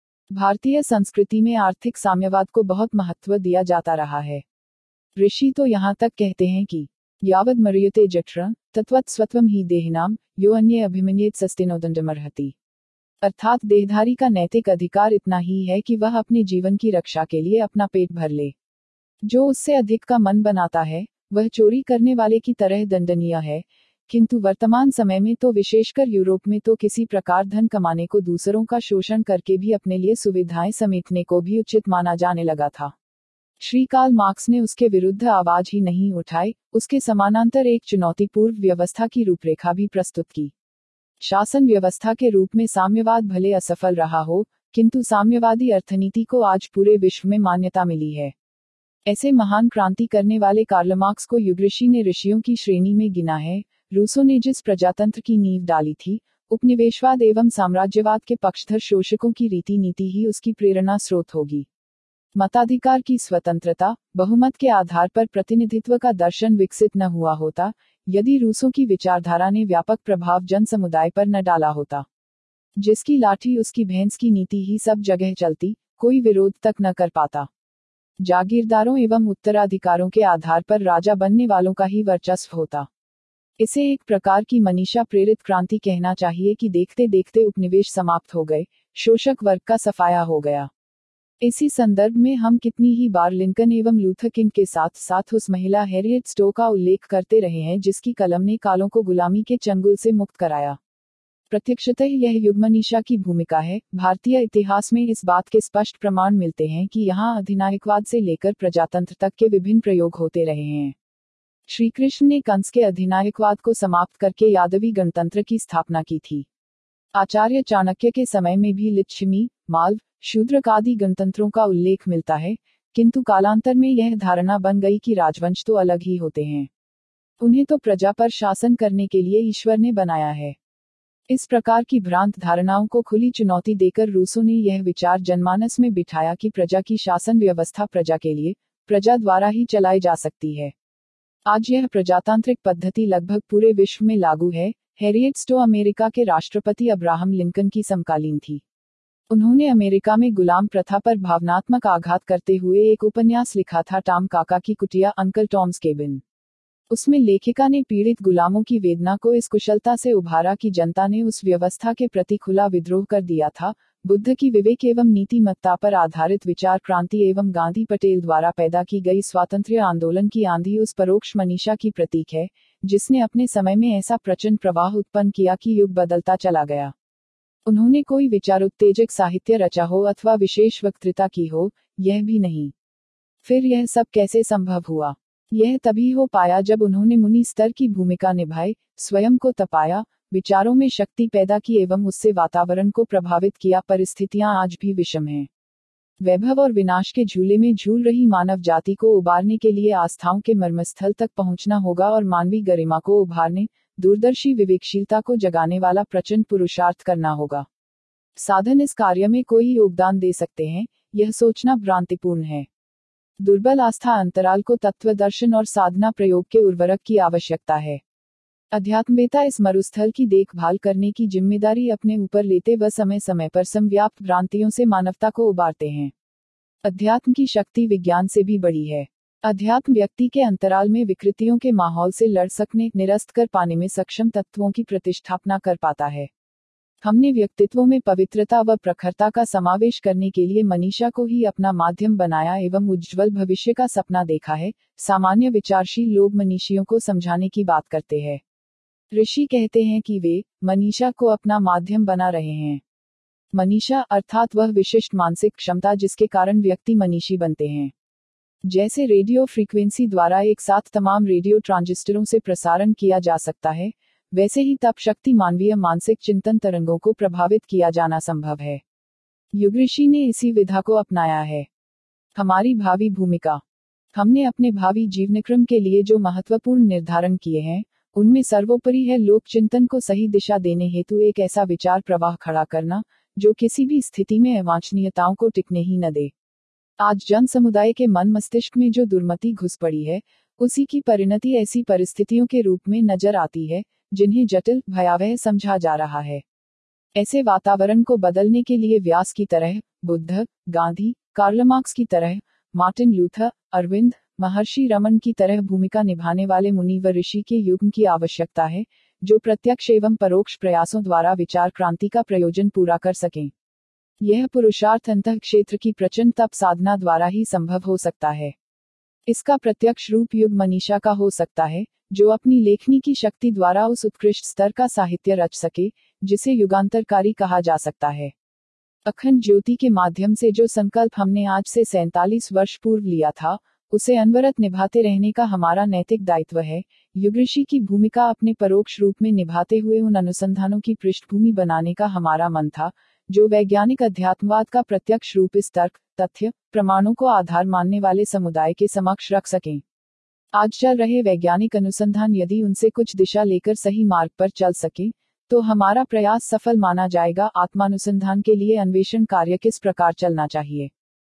भारतीय संस्कृति में आर्थिक साम्यवाद को बहुत महत्व दिया जाता रहा है। ऋषि तो यहाँ तक कहते हैं कि यावद मर्यते जठर तत्वत् स्वत्वम ही देहनाम यो अन्य अभिमन्येत सस्तेनोदंडमर्हति। अर्थात देहधारी का नैतिक अधिकार इतना ही है कि वह अपने जीवन की रक्षा के लिए अपना पेट भर ले। जो उससे अधिक का मन बनाता है वह चोरी करने वाले की तरह दंडनीय है। किंतु वर्तमान समय में तो विशेषकर यूरोप में तो किसी प्रकार धन कमाने को दूसरों का शोषण करके भी अपने लिए सुविधाएं समेटने को भी उचित माना जाने लगा था। श्री कार्ल मार्क्स ने उसके विरुद्ध आवाज ही नहीं उठाई, उसके समानांतर एक चुनौतीपूर्ण व्यवस्था की रूपरेखा भी प्रस्तुत की। शासन व्यवस्था के रूप में साम्यवाद भले असफल रहा हो, किंतु साम्यवादी अर्थनीति को आज पूरे विश्व में मान्यता मिली है। ऐसे महान क्रांति करने वाले कार्ल मार्क्स को युगऋषि ने ऋषियों की श्रेणी में गिना है। रूसो ने जिस प्रजातंत्र की नींव डाली थी, उपनिवेशवाद एवं साम्राज्यवाद के पक्षधर शोषकों की रीति नीति ही उसकी प्रेरणा स्रोत होगी। मताधिकार की स्वतंत्रता, बहुमत के आधार पर प्रतिनिधित्व का दर्शन विकसित न हुआ होता, यदि रूसों की विचारधारा ने व्यापक प्रभाव जन समुदाय पर न डाला होता। जिसकी लाठी उसकी भैंस की नीति ही सब जगह चलती, कोई विरोध तक न कर पाता। जागीरदारों एवं उत्तराधिकारों के आधार पर राजा बनने वालों का ही वर्चस्व होता। इसे एक प्रकार की मनीषा प्रेरित क्रांति कहना चाहिए कि देखते देखते उपनिवेश समाप्त हो गए, शोषक वर्ग का सफाया हो गया। इसी संदर्भ में हम कितनी ही बार लिंकन एवं लूथर किंग के साथ साथ उस महिला हैरियट स्टो का उल्लेख करते रहे हैं जिसकी कलम ने कालों को गुलामी के चंगुल से मुक्त कराया। प्रत्यक्षतः यह युग मनीषा की भूमिका है। भारतीय इतिहास में इस बात के स्पष्ट प्रमाण मिलते हैं कि यहाँ अधिनायकवाद से लेकर प्रजातंत्र तक के विभिन्न प्रयोग होते रहे हैं। श्री कृष्ण ने कंस के अधिनायकवाद को समाप्त करके यादवी गणतंत्र की स्थापना की थी। आचार्य चाणक्य के समय में भी लिच्छवी, मालव, शूद्रक आदि गणतंत्रों का उल्लेख मिलता है, किंतु कालांतर में यह धारणा बन गई कि राजवंश तो अलग ही होते हैं, उन्हें तो प्रजा पर शासन करने के लिए ईश्वर ने बनाया है। इस प्रकार की भ्रांत धारणाओं को खुली चुनौती देकर रूसों ने यह विचार जनमानस में बिठाया कि प्रजा की शासन व्यवस्था प्रजा के लिए, प्रजा द्वारा ही चलाई जा सकती है। आज यह प्रजातांत्रिक पद्धति लगभग पूरे विश्व में लागू है। हैरियट स्टो अमेरिका के राष्ट्रपति अब्राहम लिंकन की समकालीन थी। उन्होंने अमेरिका में गुलाम प्रथा पर भावनात्मक आघात करते हुए एक उपन्यास लिखा था, टॉम काका की कुटिया, अंकल टॉम्स केबिन। उसमें लेखिका ने पीड़ित गुलामों की वेदना को इस कुशलता से उभारा कि जनता ने उस व्यवस्था के प्रति खुला विद्रोह कर दिया था। बुद्ध की विवेक एवं नीतिमत्ता पर आधारित विचार क्रांति एवं गांधी पटेल द्वारा पैदा की गई स्वातंत्र्य आंदोलन की आंधी उस परोक्ष मनीषा की प्रतीक है, जिसने अपने समय में ऐसा प्रचंड प्रवाह उत्पन्न किया कि युग बदलता चला गया। उन्होंने कोई विचारोत्तेजक साहित्य रचा हो अथवा विशेष वक्तृता की हो, यह भी नहीं। फिर यह सब कैसे संभव हुआ? यह तभी हो पाया जब उन्होंने मुनि स्तर की भूमिका निभाई, स्वयं को तपाया, विचारों में शक्ति पैदा की एवं उससे वातावरण को प्रभावित किया। परिस्थितियां आज भी विषम हैं। वैभव और विनाश के झूले में झूल रही मानव जाति को उबारने के लिए आस्थाओं के मर्मस्थल तक पहुंचना होगा और मानवीय गरिमा को उभारने, दूरदर्शी विवेकशीलता को जगाने वाला प्रचंड पुरुषार्थ करना होगा। साधन इस कार्य में कोई योगदान दे सकते हैं, यह सोचना भ्रांतिपूर्ण है। दुर्बल आस्था अंतराल को तत्व दर्शन और साधना प्रयोग के उर्वरक की आवश्यकता है। अध्यात्मवेता इस मरुस्थल की देखभाल करने की जिम्मेदारी अपने ऊपर लेते व समय समय पर समव्याप्त भ्रांतियों से मानवता को उबारते हैं। अध्यात्म की शक्ति विज्ञान से भी बड़ी है। अध्यात्म व्यक्ति के अंतराल में विकृतियों के माहौल से लड़ सकने, निरस्त कर पाने में सक्षम तत्वों की प्रतिष्ठापना कर पाता है। हमने व्यक्तित्वों में पवित्रता व प्रखरता का समावेश करने के लिए मनीषा को ही अपना माध्यम बनाया एवं उज्ज्वल भविष्य का सपना देखा है। सामान्य विचारशील लोग मनीषियों को समझाने की बात करते हैं। ऋषि कहते हैं कि वे मनीषा को अपना माध्यम बना रहे हैं। मनीषा अर्थात वह विशिष्ट मानसिक क्षमता जिसके कारण व्यक्ति मनीषी बनते हैं। जैसे रेडियो फ्रीक्वेंसी द्वारा एक साथ तमाम रेडियो ट्रांजिस्टरों से प्रसारण किया जा सकता है, वैसे ही तप शक्ति मानवीय मानसिक चिंतन तरंगों को प्रभावित किया जाना संभव है। युगऋषि ने इसी विधा को अपनाया है। हमारी भावी भूमिका। हमने अपने भावी जीवनक्रम के लिए जो महत्वपूर्ण निर्धारण किए हैं, उनमें सर्वोपरि है लोक चिंतन को सही दिशा देने हेतु एक ऐसा विचार प्रवाह खड़ा करना, जो किसी भी स्थिति में अवांछनीयताओं को टिकने ही न दे। आज जन समुदाय के मन मस्तिष्क में जो दुर्मति घुस पड़ी है, उसी की परिणति ऐसी परिस्थितियों के रूप में नजर आती है, जिन्हें जटिल, भयावह समझा जा रहा है। ऐसे वातावरण को बदलने के लिए व्यास की तरह, बुद्ध, गांधी, कार्ल मार्क्स की तरह, मार्टिन लूथर, अरविंद, महर्षि रमन की तरह भूमिका निभाने वाले मुनि व ऋषि के युग की आवश्यकता है, जो प्रत्यक्ष एवं परोक्ष प्रयासों द्वारा विचार क्रांति का प्रयोजन पूरा कर सकें। यह पुरुषार्थ अंतः क्षेत्र की प्रचंड तप साधना द्वारा ही संभव हो सकता है। इसका प्रत्यक्ष रूप युग मनीषा का हो सकता है, जो अपनी लेखनी की शक्ति द्वारा उस उत्कृष्ट स्तर का साहित्य रच सके, जिसे युगांतरकारी कहा जा सकता है। अखंड ज्योति के माध्यम से जो संकल्प हमने आज से सैंतालीस वर्ष पूर्व लिया था, उसे अनवरत निभाते रहने का हमारा नैतिक दायित्व है। युग ऋषि की भूमिका अपने परोक्ष रूप में निभाते हुए उन अनुसंधानों की पृष्ठभूमि बनाने का हमारा मन था, जो वैज्ञानिक अध्यात्मवाद का प्रत्यक्ष रूप इस तर्क, तथ्य, प्रमाणों को आधार मानने वाले समुदाय के समक्ष रख सकें। आज चल रहे वैज्ञानिक अनुसंधान यदि उनसे कुछ दिशा लेकर सही मार्ग पर चल सके, तो हमारा प्रयास सफल माना जाएगा। आत्मानुसंधान के लिए अन्वेषण कार्य किस प्रकार चलना चाहिए?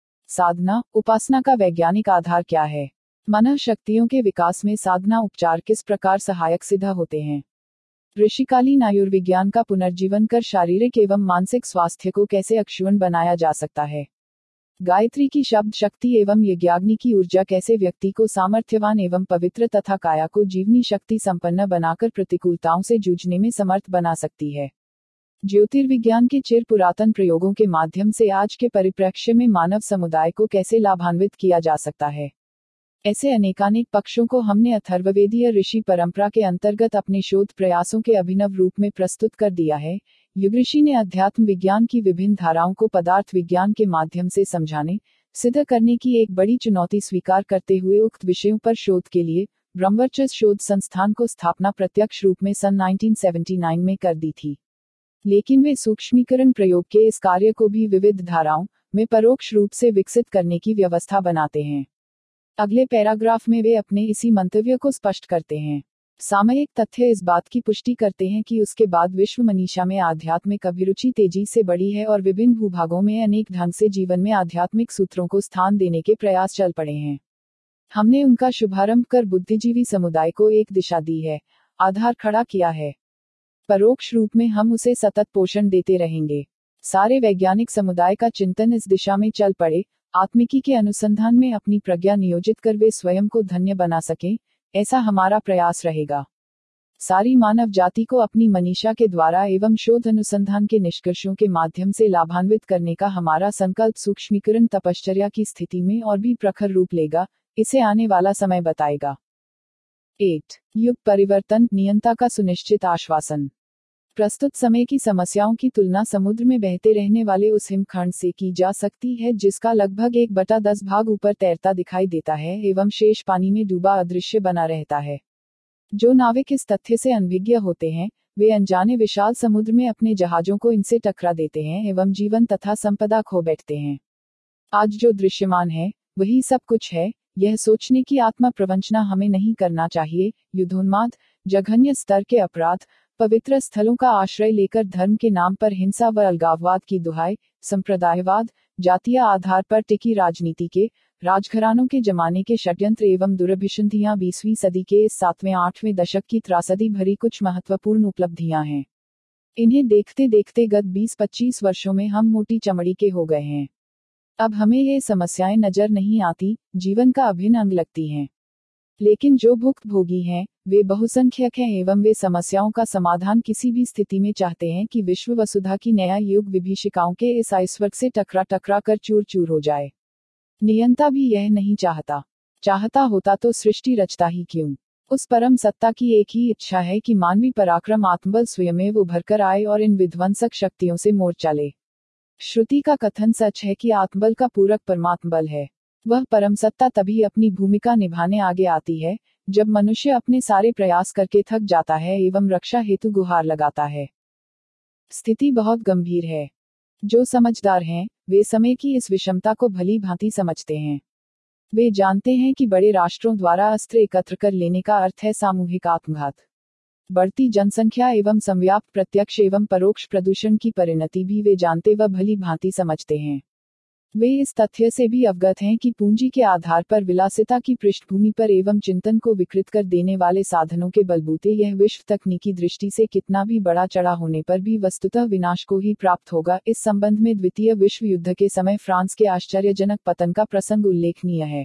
साधना, उपासना का वैज्ञानिक आधार क्या है? मन शक्तियों के विकास में साधना उपचार किस प्रकार सहायक सिद्ध होते हैं? ऋषिकालीन आयुर्विज्ञान का पुनर्जीवन कर शारीरिक एवं मानसिक स्वास्थ्य को कैसे अक्षुण्ण बनाया जा सकता है? गायत्री की शब्द शक्ति एवं यज्ञाग्नि की ऊर्जा कैसे व्यक्ति को सामर्थ्यवान एवं पवित्र तथा काया को जीवनी शक्ति संपन्न बनाकर प्रतिकूलताओं से जूझने में समर्थ बना सकती है? ज्योतिर्विज्ञान के चिर पुरातन प्रयोगों के माध्यम से आज के परिप्रेक्ष्य में मानव समुदाय को कैसे लाभान्वित किया जा सकता है? ऐसे अनेकानेक पक्षों को हमने अथर्ववेदीय ऋषि परंपरा के अंतर्गत अपने शोध प्रयासों के अभिनव रूप में प्रस्तुत कर दिया है। युग ऋषि ने अध्यात्म विज्ञान की विभिन्न धाराओं को पदार्थ विज्ञान के माध्यम से समझाने, सिद्ध करने की एक बड़ी चुनौती स्वीकार करते हुए उक्त विषयों पर शोध के लिए ब्रह्मवर्चस्व शोध संस्थान को स्थापना प्रत्यक्ष रूप में सन उन्नीस सौ उन्यासी में कर दी थी। लेकिन वे सूक्ष्मीकरण प्रयोग के इस कार्य को भी विविध धाराओं में परोक्ष रूप से विकसित करने की व्यवस्था बनाते हैं। अगले पैराग्राफ में वे अपने इसी मंतव्य को स्पष्ट करते हैं। सामयिक तथ्य इस बात की पुष्टि करते हैं कि उसके बाद विश्व मनीषा में आध्यात्मिक अभिरुचि तेजी से बढ़ी है और विभिन्न भूभागों में अनेक ढंग से जीवन में आध्यात्मिक सूत्रों को स्थान देने के प्रयास चल पड़े हैं। हमने उनका शुभारंभ कर बुद्धिजीवी समुदाय को एक दिशा दी है, आधार खड़ा किया है। परोक्ष रूप में हम उसे सतत पोषण देते रहेंगे। सारे वैज्ञानिक समुदाय का चिंतन इस दिशा में चल पड़े, आत्मिकी के अनुसंधान में अपनी प्रज्ञा नियोजित कर वे स्वयं को धन्य बना सकें, ऐसा हमारा प्रयास रहेगा। सारी मानव जाति को अपनी मनीषा के द्वारा एवं शोध अनुसंधान के निष्कर्षों के माध्यम से लाभान्वित करने का हमारा संकल्प सूक्ष्मीकरण तपश्चर्या की स्थिति में और भी प्रखर रूप लेगा, इसे आने वाला समय बताएगा। एट युग परिवर्तन, नियंता का सुनिश्चित आश्वासन। प्रस्तुत समय की समस्याओं की तुलना समुद्र में बहते रहने वाले उस हिमखंड से की जा सकती है जिसका लगभग एक बटा दस भाग ऊपर तैरता दिखाई देता है एवं शेष पानी में डूबा अदृश्य बना रहता है। जो नाविक इस तथ्य से अनभिज्ञ होते हैं, वे अनजाने विशाल समुद्र में अपने जहाजों को इनसे टकरा देते हैं एवं जीवन तथा संपदा खो बैठते हैं। आज जो दृश्यमान है, वही सब कुछ है। यह सोचने की आत्मा प्रवंचना हमें नहीं करना चाहिए। युद्धोन्माद, जघन्य स्तर के अपराध, पवित्र स्थलों का आश्रय लेकर धर्म के नाम पर हिंसा व अलगाववाद की दुहाई, संप्रदायवाद, जातीय आधार पर टिकी राजनीति के, राजघरानों के जमाने के षड्यंत्र एवं दुरभिसंधियां बीसवीं सदी के इस सातवें आठवें दशक की त्रासदी भरी कुछ महत्वपूर्ण उपलब्धियां हैं। इन्हें देखते देखते गत बीस पच्चीस वर्षों में हम मोटी चमड़ी के हो गए हैं। अब हमें ये समस्याएं नजर नहीं आती, जीवन का अभिन्न अंग लगती हैं। लेकिन जो भुक्त भोगी हैं, वे बहुसंख्यक हैं एवं वे समस्याओं का समाधान किसी भी स्थिति में चाहते हैं कि विश्व वसुधा की नया युग विभीषिकाओं के इस आइसवर्ग से टकरा टकरा कर चूर चूर हो जाए। नियंता भी यह नहीं चाहता। चाहता होता तो सृष्टि रचता ही क्यों? उस परम सत्ता की एक ही इच्छा है कि मानवी पराक्रम आत्मबल स्वयमेव उभर कर आए और इन विध्वंसक शक्तियों से मोर्चा ले। श्रुति का कथन सच है कि आत्मबल का पूरक परमात्म बल है। वह परम सत्ता तभी अपनी भूमिका निभाने आगे आती है, जब मनुष्य अपने सारे प्रयास करके थक जाता है एवं रक्षा हेतु गुहार लगाता है। स्थिति बहुत गंभीर है। जो समझदार हैं, वे समय की इस विषमता को भली भांति समझते हैं। वे जानते हैं कि बड़े राष्ट्रों द्वारा अस्त्र एकत्र कर लेने का अर्थ है सामूहिक आत्मघात। बढ़ती जनसंख्या एवं संव्याप्त प्रत्यक्ष एवं परोक्ष प्रदूषण की परिणति भी वे जानते व भली भांति समझते हैं। वे इस तथ्य से भी अवगत हैं कि पूंजी के आधार पर विलासिता की पृष्ठभूमि पर एवं चिंतन को विकृत कर देने वाले साधनों के बलबूते यह विश्व तकनीकी दृष्टि से कितना भी बड़ा चढ़ा होने पर भी वस्तुतः विनाश को ही प्राप्त होगा। इस संबंध में द्वितीय विश्व युद्ध के समय फ्रांस के आश्चर्यजनक पतन का प्रसंग उल्लेखनीय है।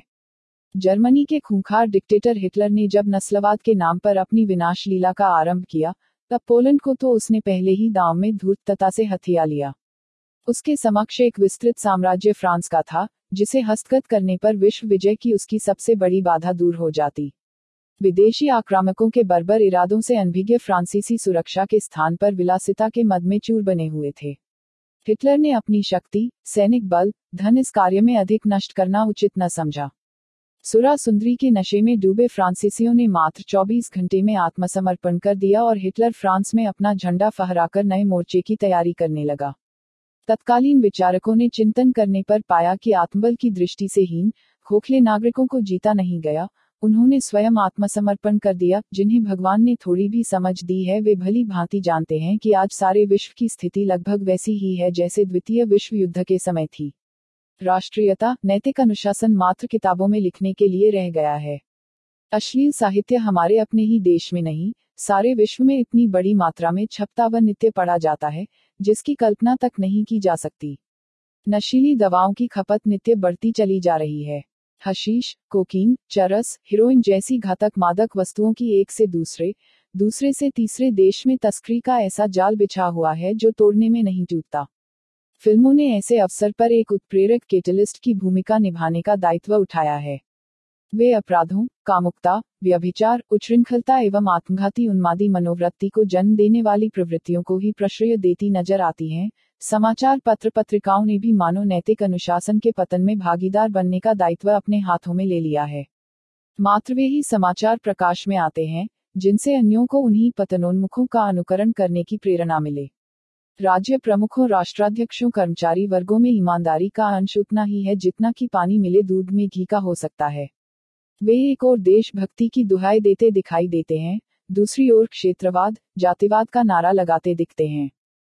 जर्मनी के खूंखार डिक्टेटर हिटलर ने जब नस्लवाद के नाम पर अपनी विनाश लीला का आरंभ किया, तब पोलैंड को तो उसने पहले ही दांव में धूर्तता से हथिया लिया। उसके समक्ष एक विस्तृत साम्राज्य फ्रांस का था, जिसे हस्तगत करने पर विश्व विजय की उसकी सबसे बड़ी बाधा दूर हो जाती। विदेशी आक्रामकों के बर्बर इरादों से अनभिज्ञ फ्रांसीसी सुरक्षा के स्थान पर विलासिता के मद में चूर बने हुए थे। हिटलर ने अपनी शक्ति, सैनिक बल, धन इस कार्य में अधिक नष्ट करना उचित न समझा। सुरा सुंदरी के नशे में डूबे फ्रांसीसियों ने मात्र चौबीस घंटे में आत्मसमर्पण कर दिया और हिटलर फ्रांस में अपना झंडा फहराकर नए मोर्चे की तैयारी करने लगा। तत्कालीन विचारकों ने चिंतन करने पर पाया कि आत्मबल की दृष्टि से हीन, खोखले नागरिकों को जीता नहीं गया। उन्होंने स्वयं आत्मसमर्पण कर दिया। जिन्हें भगवान ने थोड़ी भी समझ दी है वे भली भांति जानते हैं कि आज सारे विश्व की स्थिति लगभग वैसी ही है जैसे द्वितीय विश्व युद्ध के समय थी। राष्ट्रीयता, नैतिक अनुशासन मात्र किताबों में लिखने के लिए रह गया है। अश्लील साहित्य हमारे अपने ही देश में नहीं, सारे विश्व में इतनी बड़ी मात्रा में छपता व नित्य पढ़ा जाता है, जिसकी कल्पना तक नहीं की जा सकती। नशीली दवाओं की खपत नित्य बढ़ती चली जा रही है। हशीश, कोकीन, चरस, हेरोइन जैसी घातक मादक वस्तुओं की एक से दूसरे, दूसरे से तीसरे देश में तस्करी का ऐसा जाल बिछा हुआ है जो तोड़ने में नहीं टूटता। फिल्मों ने ऐसे अवसर पर एक उत्प्रेरक कैटलिस्ट की भूमिका निभाने का दायित्व उठाया है। वे अपराधों, कामुकता, व्यभिचार, उच्छृंखलता एवं आत्मघाती उन्मादी मनोवृत्ति को जन्म देने वाली प्रवृत्तियों को ही प्रश्रय देती नजर आती हैं। समाचार पत्र पत्रिकाओं ने भी मानव नैतिक अनुशासन के पतन में भागीदार बनने का दायित्व अपने हाथों में ले लिया है। मात्र वे ही समाचार प्रकाश में आते हैं, जिनसे अन्यों को उन्हीं पतनोन्मुखों का अनुकरण करने की प्रेरणा मिले। राज्य प्रमुखों, राष्ट्राध्यक्षों, कर्मचारी वर्गों में ईमानदारी का अंश उतना ही है जितना कि पानी मिले दूध में घी का हो सकता है। वे एक ओर देशभक्ति की दुहाई देते दिखाई देते हैं, दूसरी ओर क्षेत्रवाद, जातिवाद का नारा लगाते दिखते हैं।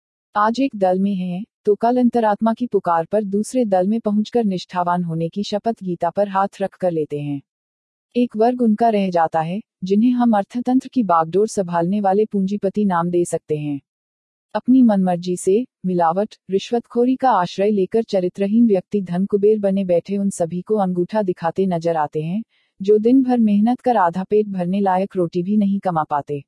आज एक दल में हैं, तो कल अंतरात्मा की पुकार पर दूसरे दल में पहुंचकर निष्ठावान होने की शपथ गीता पर हाथ रख कर लेते हैं। एक वर्ग उनका रह जाता है, जिन्हें हम अर्थतंत्र की बागडोर संभालने वाले पूंजीपति नाम दे सकते हैं। अपनी मनमर्जी से, मिलावट, रिश्वतखोरी का आश्रय लेकर चरित्रहीन व्यक्ति धन कुबेर बने बैठे उन सभी को अंगूठा दिखाते नजर आते हैं, जो दिन भर मेहनत कर आधा पेट भरने लायक रोटी भी नहीं कमा पाते।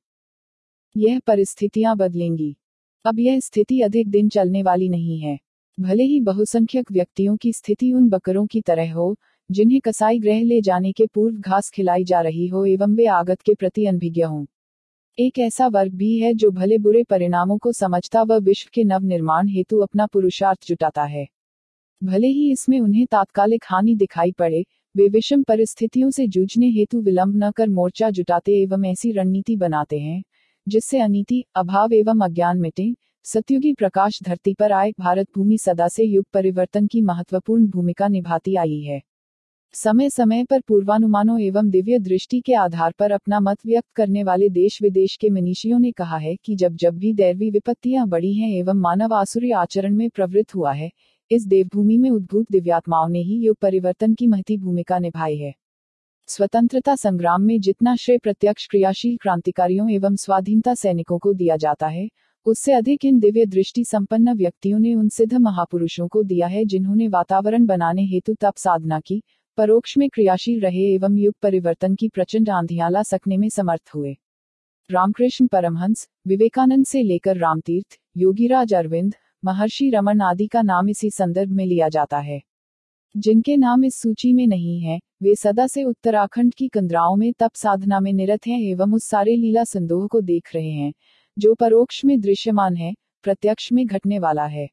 यह परिस्थितियां बदलेंगी। अब यह स्थिति अधिक दिन चलने वाली नहीं है। भले ही बहुसंख्यक व्यक्तियों की स्थिति उन बकरों की तरह हो, जिन्हें कसाई गृह ले जाने के पूर्व घास खिलाई जा रही हो एवं वे आगत के प्रति अनभिज्ञ हों। एक ऐसा वर्ग भी है जो भले बुरे परिणामों को समझता व विश्व के नव निर्माण हेतु अपना पुरुषार्थ जुटाता है। भले ही इसमें उन्हें तात्कालिक हानि दिखाई पड़े, वे विषम परिस्थितियों से जूझने हेतु विलंब न कर मोर्चा जुटाते एवं ऐसी रणनीति बनाते हैं, जिससे अनीति, अभाव एवं अज्ञान मिटे, सतयुगी प्रकाश धरती पर आए। भारत भूमि सदा से युग परिवर्तन की महत्वपूर्ण भूमिका निभाती आई है। समय समय पर पूर्वानुमानों एवं दिव्य दृष्टि के आधार पर अपना मत व्यक्त करने वाले देश विदेश के मनीषियों ने कहा है कि जब जब भी दैवी विपत्तियां बढ़ी हैं एवं मानव आसुरी आचरण में प्रवृत्त हुआ है, इस देवभूमि में उद्भूत दिव्यात्माओं ने ही युग परिवर्तन की महती भूमिका निभाई है। स्वतंत्रता संग्राम में जितना श्रेय प्रत्यक्ष क्रियाशील क्रांतिकारियों एवं स्वाधीनता सैनिकों को दिया जाता है, उससे अधिक इन दिव्य दृष्टि संपन्न व्यक्तियों ने उन सिद्ध महापुरुषों को दिया है जिन्होंने वातावरण बनाने हेतु तप साधना की, परोक्ष में क्रियाशील रहे एवं युग परिवर्तन की प्रचंड आंधियां ला सकने में समर्थ हुए। रामकृष्ण परमहंस, विवेकानंद से लेकर रामतीर्थ, योगीराज अरविंद, महर्षि रमन आदि का नाम इसी संदर्भ में लिया जाता है। जिनके नाम इस सूची में नहीं है, वे सदा से उत्तराखंड की कंदराओं में तप साधना में निरत हैं एवं उस सारे लीला संदोह को देख रहे हैं, जो परोक्ष में दृश्यमान है, प्रत्यक्ष में घटने वाला है।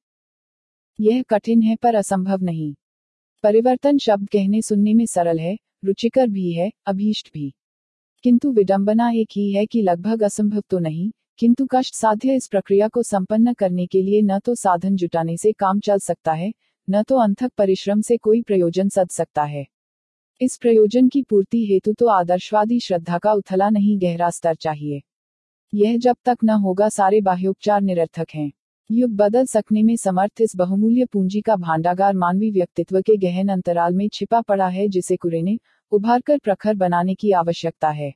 यह कठिन है पर असंभव नहीं। परिवर्तन शब्द कहने सुनने में सरल है, रुचिकर भी है, अभीष्ट भी। किंतु विडंबना एक ही है कि लगभग असंभव तो नहीं, किंतु कष्ट साध्य इस प्रक्रिया को संपन्न करने के लिए न तो साधन जुटाने से काम चल सकता है, न तो अथक परिश्रम से कोई प्रयोजन सध सकता है। इस प्रयोजन की पूर्ति हेतु तो आदर्शवादी श्रद्धा का उथला नहीं गहरा स्तर चाहिए। यह जब तक न होगा सारे बाह्योपचार निरर्थक हैं। युग बदल सकने में समर्थ इस बहुमूल्य पूंजी का भांडागार मानवीय व्यक्तित्व के गहन अंतराल में छिपा पड़ा है, जिसे कुरेने उभार कर प्रखर बनाने की आवश्यकता है।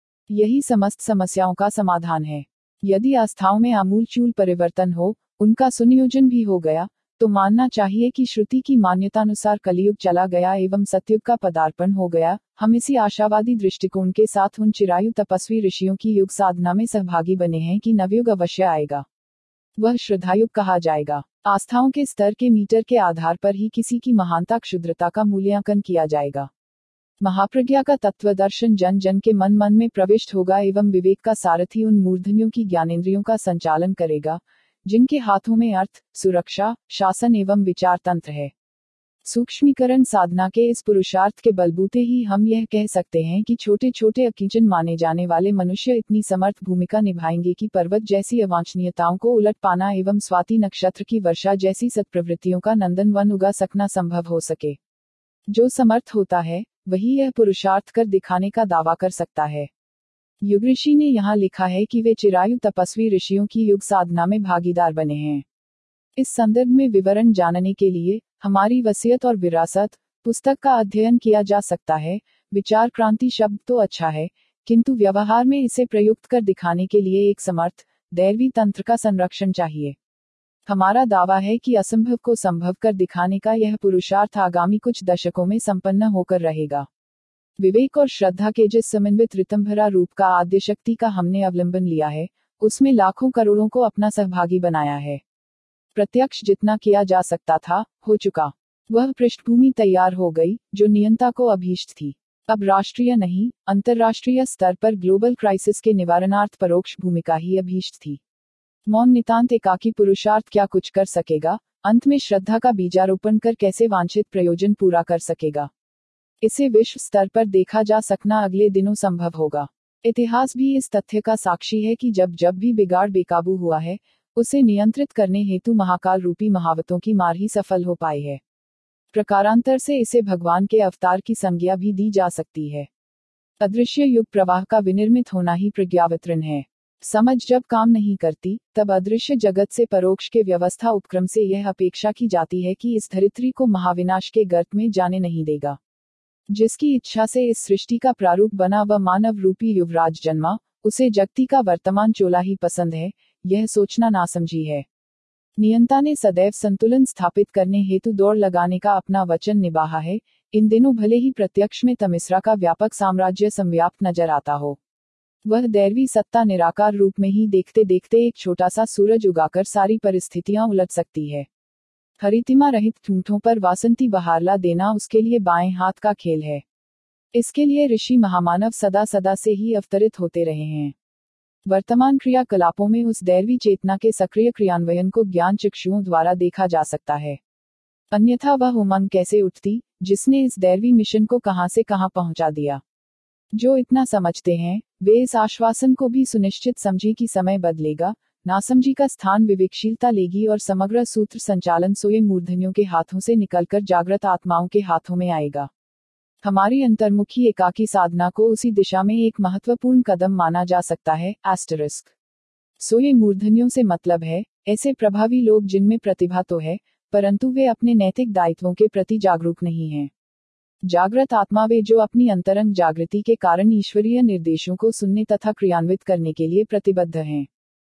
यही समस्त समस्याओं का समाधान है। यदि आस्थाओं में आमूलचूल परिवर्तन हो, उनका सुनियोजन भी हो गया, तो मानना चाहिए कि श्रुति की मान्यतानुसार कलयुग चला गया एवं सतयुग का पदार्पण हो गया। हम इसी आशावादी दृष्टिकोण के साथ उन चिरायु तपस्वी ऋषियों की युग साधना में सहभागी बने हैं कि नवयुग अवश्य आएगा। वह श्रद्धायुग कहा जाएगा। आस्थाओं के स्तर के मीटर के आधार पर ही किसी की महानता क्षुद्रता का मूल्यांकन किया जाएगा। महाप्रज्ञा का तत्वदर्शन जन जन के मन मन में प्रविष्ट होगा एवं विवेक का सारथी उन मूर्धन्यों की ज्ञानेंद्रियों का संचालन करेगा, जिनके हाथों में अर्थ, सुरक्षा, शासन एवं विचार तंत्र है। सूक्ष्मीकरण साधना के इस पुरुषार्थ के बलबूते ही हम यह कह सकते हैं कि छोटे छोटे अकिंचन माने जाने वाले मनुष्य इतनी समर्थ भूमिका निभाएंगे कि पर्वत जैसी अवांछनीयताओं को उलट पाना एवं स्वाति नक्षत्र की वर्षा जैसी सत्प्रवृत्तियों का नंदन वन उगा सकना संभव हो सके। जो समर्थ होता है, वही यह पुरुषार्थ कर दिखाने का दावा कर सकता है। युग ऋषि ने यहाँ लिखा है कि वे चिरायु तपस्वी ऋषियों की युग साधना में भागीदार बने हैं। इस संदर्भ में विवरण जानने के लिए हमारी वसीयत और विरासत पुस्तक का अध्ययन किया जा सकता है। विचार क्रांति शब्द तो अच्छा है, किंतु व्यवहार में इसे प्रयुक्त कर दिखाने के लिए एक समर्थ दैवी तंत्र का संरक्षण चाहिए। हमारा दावा है कि असंभव को संभव कर दिखाने का यह पुरुषार्थ आगामी कुछ दशकों में संपन्न होकर रहेगा। विवेक और श्रद्धा के जिस समन्वित ऋतंभरा रूप का आद्य शक्ति का हमने अवलंबन लिया है, उसमें लाखों करोड़ों को अपना सहभागी बनाया है। प्रत्यक्ष जितना किया जा सकता था, हो चुका। वह पृष्ठभूमि तैयार हो गई, जो नियंता को अभीष्ट थी। अब राष्ट्रीय नहीं, अंतर्राष्ट्रीय स्तर पर ग्लोबल क्राइसिस के निवारणार्थ परोक्ष भूमिका ही अभीष्ट थी। मौन नितांत एकाकी पुरुषार्थ क्या कुछ कर सकेगा, अंत में श्रद्धा का बीजारोपण कर कैसे वांछित प्रयोजन पूरा कर सकेगा। इसे विश्व स्तर पर देखा जा सकना अगले दिनों संभव होगा। इतिहास भी इस तथ्य का साक्षी है कि जब जब भी बिगाड़ बेकाबू हुआ है, उसे नियंत्रित करने हेतु महाकाल रूपी महावतों की मार ही सफल हो पाई है। प्रकारांतर से इसे भगवान के अवतार की संज्ञा भी दी जा सकती है। अदृश्य युग प्रवाह का विनिर्मित होना ही प्रज्ञावतरण है। समझ जब काम नहीं करती, तब अदृश्य जगत से परोक्ष के व्यवस्था उपक्रम से यह अपेक्षा की जाती है कि इस धरित्री को महाविनाश के गर्त में जाने नहीं देगा। जिसकी इच्छा से इस सृष्टि का प्रारूप बना व मानव रूपी युवराज जन्मा, उसे जगती का वर्तमान चोला ही पसंद है, यह सोचना नासमझी है। नियंता ने सदैव संतुलन स्थापित करने हेतु दौड़ लगाने का अपना वचन निभाया है। इन दिनों भले ही प्रत्यक्ष में तमिश्रा का व्यापक साम्राज्य संव्याप्त नजर आता हो, वह दैवी सत्ता निराकार रूप में ही देखते देखते एक छोटा सा सूरज उगाकर सारी परिस्थितियां उलट सकती है। हरितिमा रहित ठूंठों पर वासंती बहारला देना उसके लिए बाएं हाथ का खेल है। इसके लिए ऋषि महामानव सदा सदा से ही अवतरित होते रहे हैं। वर्तमान क्रियाकलापों में उस दैवी चेतना के सक्रिय क्रियान्वयन को ज्ञान चक्षुओं द्वारा देखा जा सकता है। अन्यथा वह उमंग कैसे उठती, जिसने इस दैवी मिशन को कहां से कहां पहुंचा दिया। जो इतना समझते हैं, वे इस आश्वासन को भी सुनिश्चित समझे कि समय बदलेगा, नासमझी का स्थान विवेकशीलता लेगी और समग्र सूत्र संचालन सोए मूर्धन्यों के हाथों से निकलकर जागृत आत्माओं के हाथों में आएगा। हमारी अंतर्मुखी एकाकी साधना को उसी दिशा में एक महत्वपूर्ण कदम माना जा सकता है। एस्टरिस्क सोए मूर्धन्यों से मतलब है ऐसे प्रभावी लोग जिनमें प्रतिभा तो है, परंतु वे अपने नैतिक दायित्वों के प्रति जागरूक नहीं हैं। जागृत आत्मा वे जो अपनी अंतरंग जागृति के कारण ईश्वरीय निर्देशों को सुनने तथा क्रियान्वित करने के लिए प्रतिबद्ध हैं।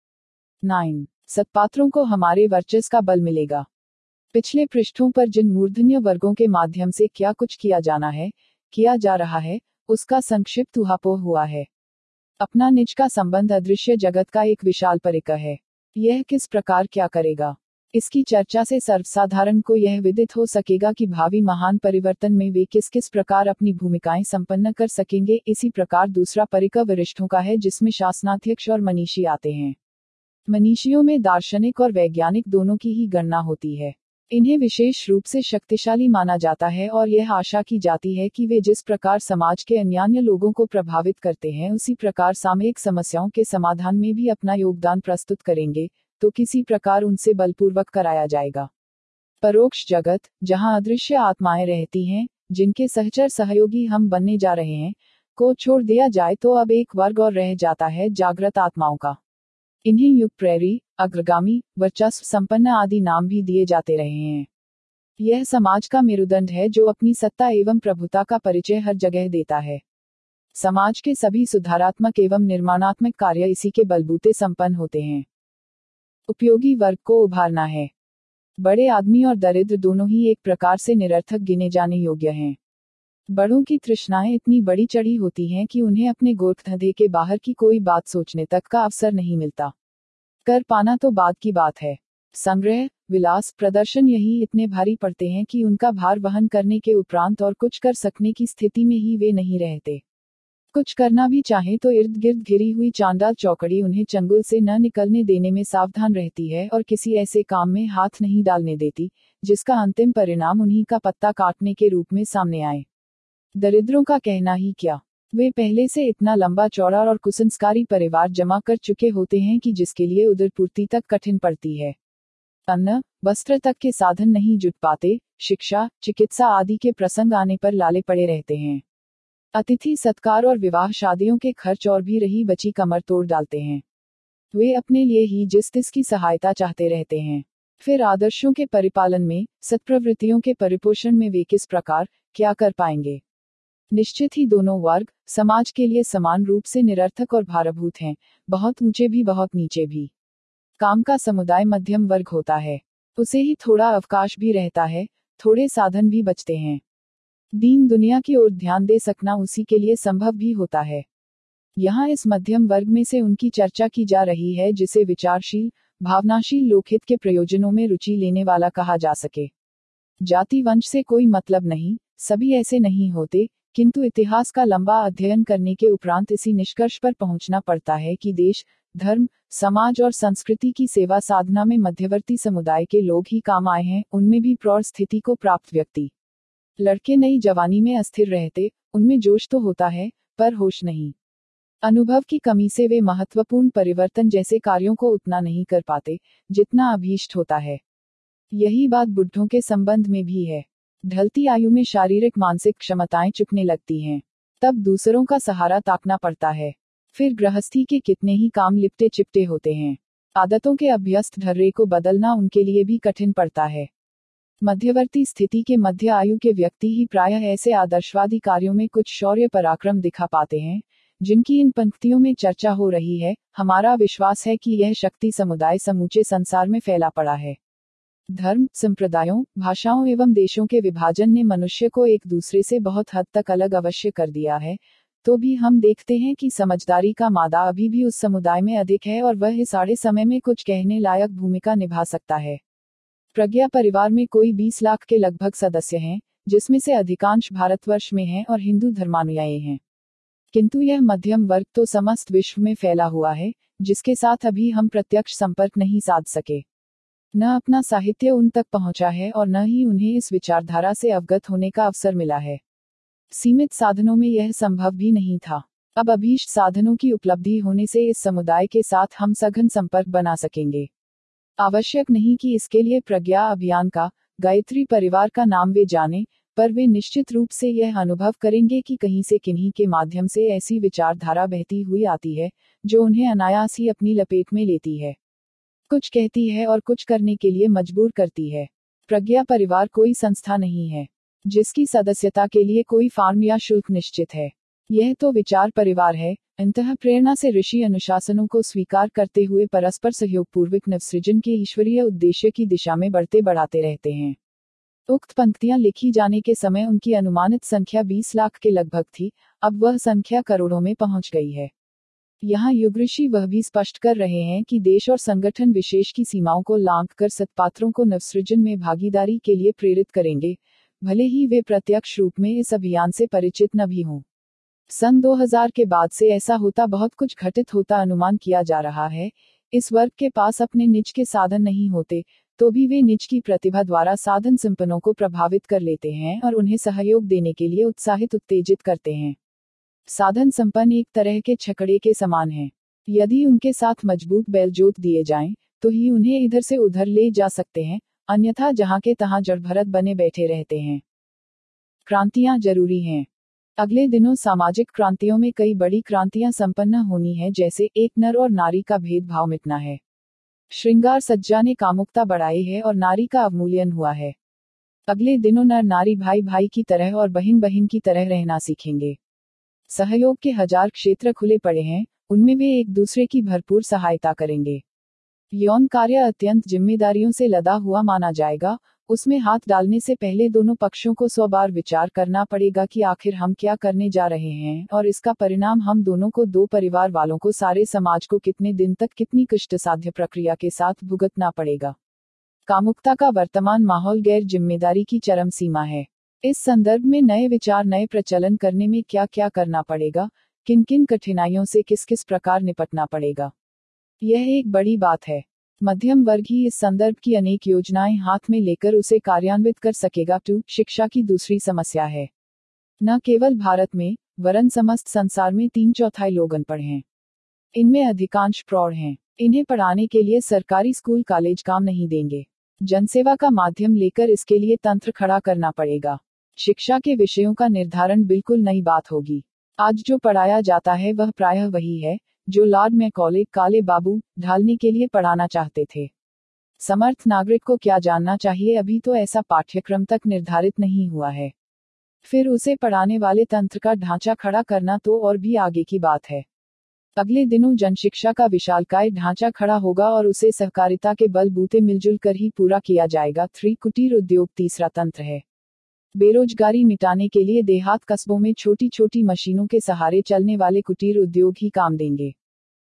नाइन सत्पात्रों को हमारे वर्चस्व का बल मिलेगा। पिछले पृष्ठों पर जिन मूर्धन्य वर्गों के माध्यम से क्या कुछ किया जाना है, किया जा रहा है, उसका संक्षिप्त ऊहापोह हुआ है। अपना निज का संबंध अदृश्य जगत का एक विशाल परिकर है। यह किस प्रकार क्या करेगा, इसकी चर्चा से सर्वसाधारण को यह विदित हो सकेगा कि भावी महान परिवर्तन में वे किस किस प्रकार अपनी भूमिकाएं संपन्न कर सकेंगे। इसी प्रकार दूसरा परिकर वरिष्ठों का है, जिसमें शासनाध्यक्ष और मनीषी आते हैं। मनीषियों में दार्शनिक और वैज्ञानिक दोनों की ही गणना होती है। इन्हें विशेष रूप से शक्तिशाली माना जाता है और यह आशा की जाती है कि वे जिस प्रकार समाज के अन्यान्य लोगों को प्रभावित करते हैं, उसी प्रकार सामयिक समस्याओं के समाधान में भी अपना योगदान प्रस्तुत करेंगे, तो किसी प्रकार उनसे बलपूर्वक कराया जाएगा। परोक्ष जगत, जहां अदृश्य आत्माएं रहती हैं, जिनके सहचर सहयोगी हम बनने जा रहे हैं, को छोड़ दिया जाए तो अब एक वर्ग और रह जाता है, जागृत आत्माओं का। इन्हें युग प्रेरी, अग्रगामी, वर्चस्व संपन्न आदि नाम भी दिए जाते रहे हैं। यह समाज का मेरुदंड है जो अपनी सत्ता एवं प्रभुता का परिचय हर जगह देता है। समाज के सभी सुधारात्मक एवं निर्माणात्मक कार्य इसी के बलबूते संपन्न होते हैं। उपयोगी वर्ग को उभारना है। बड़े आदमी और दरिद्र दोनों ही एक प्रकार से निरर्थक गिने जाने योग्य हैं। बड़ों की तृष्णाएं इतनी बड़ी चढ़ी होती हैं कि उन्हें अपने गोरखधंधे के बाहर की कोई बात सोचने तक का अवसर नहीं मिलता। कर पाना तो बाद की बात है। संग्रह, विलास, प्रदर्शन यही इतने भारी पड़ते हैं कि उनका भार वहन करने के उपरांत और कुछ कर सकने की स्थिति में ही वे नहीं रहते। कुछ करना भी चाहे तो इर्द गिर्द घिरी हुई चांडाल चौकड़ी उन्हें चंगुल से न निकलने देने में सावधान रहती है और किसी ऐसे काम में हाथ नहीं डालने देती जिसका अंतिम परिणाम उन्हीं का पत्ता काटने के रूप में सामने आए। दरिद्रों का कहना ही क्या, वे पहले से इतना लंबा चौड़ा और कुसंस्कारी परिवार जमा कर चुके होते हैं कि जिसके लिए उदरपूर्ति तक कठिन पड़ती है। अन्न, वस्त्र तक के साधन नहीं जुट पाते, शिक्षा, चिकित्सा आदि के प्रसंग आने पर लाले पड़े रहते हैं। अतिथि सत्कार और विवाह शादियों के खर्च और भी रही बची कमर तोड़ डालते हैं। वे अपने लिए ही जिस तिस की सहायता चाहते रहते हैं। फिर आदर्शों के परिपालन में, सत्प्रवृत्तियों के परिपोषण में वे किस प्रकार क्या कर पाएंगे। निश्चित ही दोनों वर्ग समाज के लिए समान रूप से निरर्थक और भारभूत हैं, बहुत ऊंचे भी बहुत नीचे भी। काम का समुदाय मध्यम वर्ग होता है। उसे ही थोड़ा अवकाश भी रहता है, थोड़े साधन भी बचते हैं। दीन दुनिया की ओर ध्यान दे सकना उसी के लिए संभव भी होता है। यहाँ इस मध्यम वर्ग में से उनकी चर्चा की जा रही है जिसे विचारशील, भावनाशील लोकहित के प्रयोजनों में रुचि लेने वाला कहा जा सके। जाति वंश से कोई मतलब नहीं, सभी ऐसे नहीं होते, किंतु इतिहास का लंबा अध्ययन करने के उपरांत इसी निष्कर्ष पर पहुंचना पड़ता है कि देश, धर्म, समाज और संस्कृति की सेवा साधना में मध्यवर्ती समुदाय के लोग ही काम आए हैं। उनमें भी प्रौढ़ स्थिति को प्राप्त व्यक्ति, लड़के नई जवानी में अस्थिर रहते, उनमें जोश तो होता है, पर होश नहीं। अनुभव की कमी से वे महत्वपूर्ण परिवर्तन जैसे कार्यों को उतना नहीं कर पाते, जितना अभीष्ट होता है। यही बात बुढ़ों के संबंध में भी है। ढलती आयु में शारीरिक मानसिक क्षमताएं चुकने लगती हैं। तब दूसरों का सहारा ताकना पड़ता है। फिर गृहस्थी के कितने ही काम लिपटे चिपटे होते हैं। आदतों के अभ्यस्त ढर्रे को बदलना उनके लिए भी कठिन पड़ता है। मध्यवर्ती स्थिति के मध्य आयु के व्यक्ति ही प्रायः ऐसे आदर्शवादी कार्यों में कुछ शौर्य पराक्रम दिखा पाते हैं, जिनकी इन पंक्तियों में चर्चा हो रही है। हमारा विश्वास है कि यह शक्ति समुदाय समूचे संसार में फैला पड़ा है। धर्म, संप्रदायों, भाषाओं एवं देशों के विभाजन ने मनुष्य को एक दूसरे से बहुत हद तक अलग अवश्य कर दिया है, तो भी हम देखते हैं कि समझदारी का मादा अभी भी उस समुदाय में अधिक है और वह इस आड़े समय में कुछ कहने लायक भूमिका निभा सकता है। प्रज्ञा परिवार में कोई बीस लाख के लगभग सदस्य हैं, जिसमें से अधिकांश भारतवर्ष में हैं और हिंदू धर्मानुयायी हैं। किंतु यह मध्यम वर्ग तो समस्त विश्व में फैला हुआ है, जिसके साथ अभी हम प्रत्यक्ष संपर्क नहीं साध सके। न अपना साहित्य उन तक पहुंचा है और न ही उन्हें इस विचारधारा से अवगत होने का अवसर मिला है। सीमित साधनों में यह संभव भी नहीं था। अब अभीष्ट साधनों की उपलब्धि होने से इस समुदाय के साथ हम सघन संपर्क बना सकेंगे। आवश्यक नहीं कि इसके लिए प्रज्ञा अभियान का, गायत्री परिवार का नाम वे जाने, पर वे निश्चित रूप से यह अनुभव करेंगे कि कहीं से किन्हीं के माध्यम से ऐसी विचारधारा बहती हुई आती है, जो उन्हें अनायास ही अपनी लपेट में लेती है, कुछ कहती है और कुछ करने के लिए मजबूर करती है। प्रज्ञा परिवार कोई संस्था नहीं है, जिसकी सदस्यता के लिए कोई फॉर्म या शुल्क निश्चित है। यह तो विचार परिवार है। अंतः प्रेरणा से ऋषि अनुशासनों को स्वीकार करते हुए परस्पर सहयोगपूर्वक नवसृजन के ईश्वरीय उद्देश्य की दिशा में बढ़ते बढ़ाते रहते हैं। उक्त पंक्तियां लिखी जाने के समय उनकी अनुमानित संख्या बीस लाख के लगभग थी, अब वह संख्या करोड़ों में पहुंच गई है। यहाँ युग ऋषि वह भी स्पष्ट कर रहे हैं कि देश और संगठन विशेष की सीमाओं को लांघकर सत्पात्रों को नवसृजन में भागीदारी के लिए प्रेरित करेंगे, भले ही वे प्रत्यक्ष रूप में इस अभियान से परिचित न भी हों। सन दो हज़ार के बाद से ऐसा होता बहुत कुछ घटित होता अनुमान किया जा रहा है। इस वर्ग के पास अपने निज के साधन नहीं होते, तो भी वे निज की प्रतिभा द्वारा साधन संपन्नों को प्रभावित कर लेते हैं और उन्हें सहयोग देने के लिए उत्साहित उत्तेजित करते हैं। साधन संपन्न एक तरह के छकड़े के समान हैं। यदि उनके साथ मजबूत बैल जोत दिए जाएं, तो ही उन्हें इधर से उधर ले जा सकते हैं, अन्यथा जहां के तहां जड़भरत बने बैठे रहते हैं। क्रांतियां जरूरी हैं। अगले दिनों सामाजिक क्रांतियों में कई बड़ी क्रांतियां संपन्न होनी है, जैसे एक नर और नारी का भेदभाव मिटना है, श्रृंगार सज्जा ने कामुकता बढ़ाई है और नारी का अवमूल्यन हुआ है। अगले दिनों नर नारी भाई भाई की तरह और बहन बहन की तरह रहना सीखेंगे। सहयोग के हजार क्षेत्र खुले पड़े हैं, उनमें वे एक दूसरे की भरपूर सहायता करेंगे। यौन कार्य अत्यंत जिम्मेदारियों से लदा हुआ माना जाएगा, उसमें हाथ डालने से पहले दोनों पक्षों को सौ बार विचार करना पड़ेगा कि आखिर हम क्या करने जा रहे हैं और इसका परिणाम हम दोनों को, दो परिवार वालों को, सारे समाज को कितने दिन तक कितनी कष्टसाध्य प्रक्रिया के साथ भुगतना पड़ेगा। कामुकता का वर्तमान माहौल गैर जिम्मेदारी की चरम सीमा है। इस संदर्भ में नए विचार, नए प्रचलन करने में क्या क्या करना पड़ेगा, किन किन कठिनाइयों से किस किस प्रकार निपटना पड़ेगा, यह एक बड़ी बात है। मध्यम वर्ग ही इस संदर्भ की अनेक योजनाएं हाथ में लेकर उसे कार्यान्वित कर सकेगा। टू शिक्षा की दूसरी समस्या है। न केवल भारत में, वरन समस्त संसार में तीन चौथाई लोग अनपढ़ हैं। इनमें अधिकांश प्रौढ़ हैं। इन्हें पढ़ाने के लिए सरकारी स्कूल कॉलेज काम नहीं देंगे। जनसेवा का माध्यम लेकर इसके लिए तंत्र खड़ा करना पड़ेगा। शिक्षा के विषयों का निर्धारण बिल्कुल नई बात होगी। आज जो पढ़ाया जाता है वह प्रायः वही है जो लॉर्ड मैकॉले, काले बाबू, ढालने के लिए पढ़ाना चाहते थे। समर्थ नागरिक को क्या जानना चाहिए, अभी तो ऐसा पाठ्यक्रम तक निर्धारित नहीं हुआ है। फिर उसे पढ़ाने वाले तंत्र का ढांचा खड़ा करना तो और भी आगे की बात है। अगले दिनों जनशिक्षा का विशालकाय ढांचा खड़ा होगा और उसे सहकारिता के बलबूते मिलजुल कर ही पूरा किया जाएगा। थ्री कुटीर उद्योग तीसरा तंत्र है। बेरोजगारी मिटाने के लिए देहात कस्बों में छोटी छोटी मशीनों के सहारे चलने वाले कुटीर उद्योग ही काम देंगे।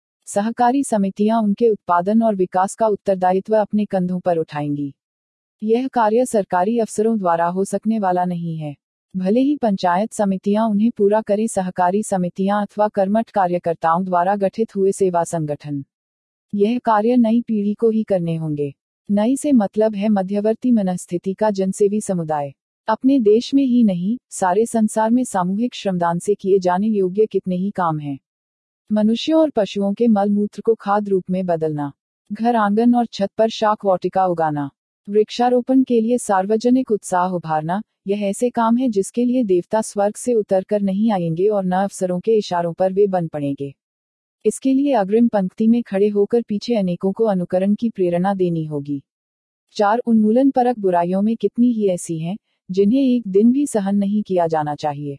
सहकारी समितियां उनके उत्पादन और विकास का उत्तरदायित्व अपने कंधों पर उठाएंगी। यह कार्य सरकारी अफसरों द्वारा हो सकने वाला नहीं है। भले ही पंचायत समितियां उन्हें पूरा करें, सहकारी समितियां अथवा कर्मठ कार्यकर्ताओं द्वारा गठित हुए सेवा संगठन। यह कार्य नई पीढ़ी को ही करने होंगे। नई से मतलब है मध्यवर्ती मनस्थिति का जनसेवी समुदाय। अपने देश में ही नहीं, सारे संसार में सामूहिक श्रमदान से किए जाने योग्य कितने ही काम हैं। मनुष्यों और पशुओं के मल मूत्र को खाद रूप में बदलना, घर आंगन और छत पर शाक वाटिका उगाना, वृक्षारोपण के लिए सार्वजनिक उत्साह उभारना, यह ऐसे काम है जिसके लिए देवता स्वर्ग से उतरकर नहीं आएंगे और न अफसरों के इशारों पर वे बन पड़ेंगे। इसके लिए अग्रिम पंक्ति में खड़े होकर पीछे अनेकों को अनुकरण की प्रेरणा देनी होगी। चार उन्मूलन परक बुराइयों में कितनी ही ऐसी हैं जिन्हें एक दिन भी सहन नहीं किया जाना चाहिए।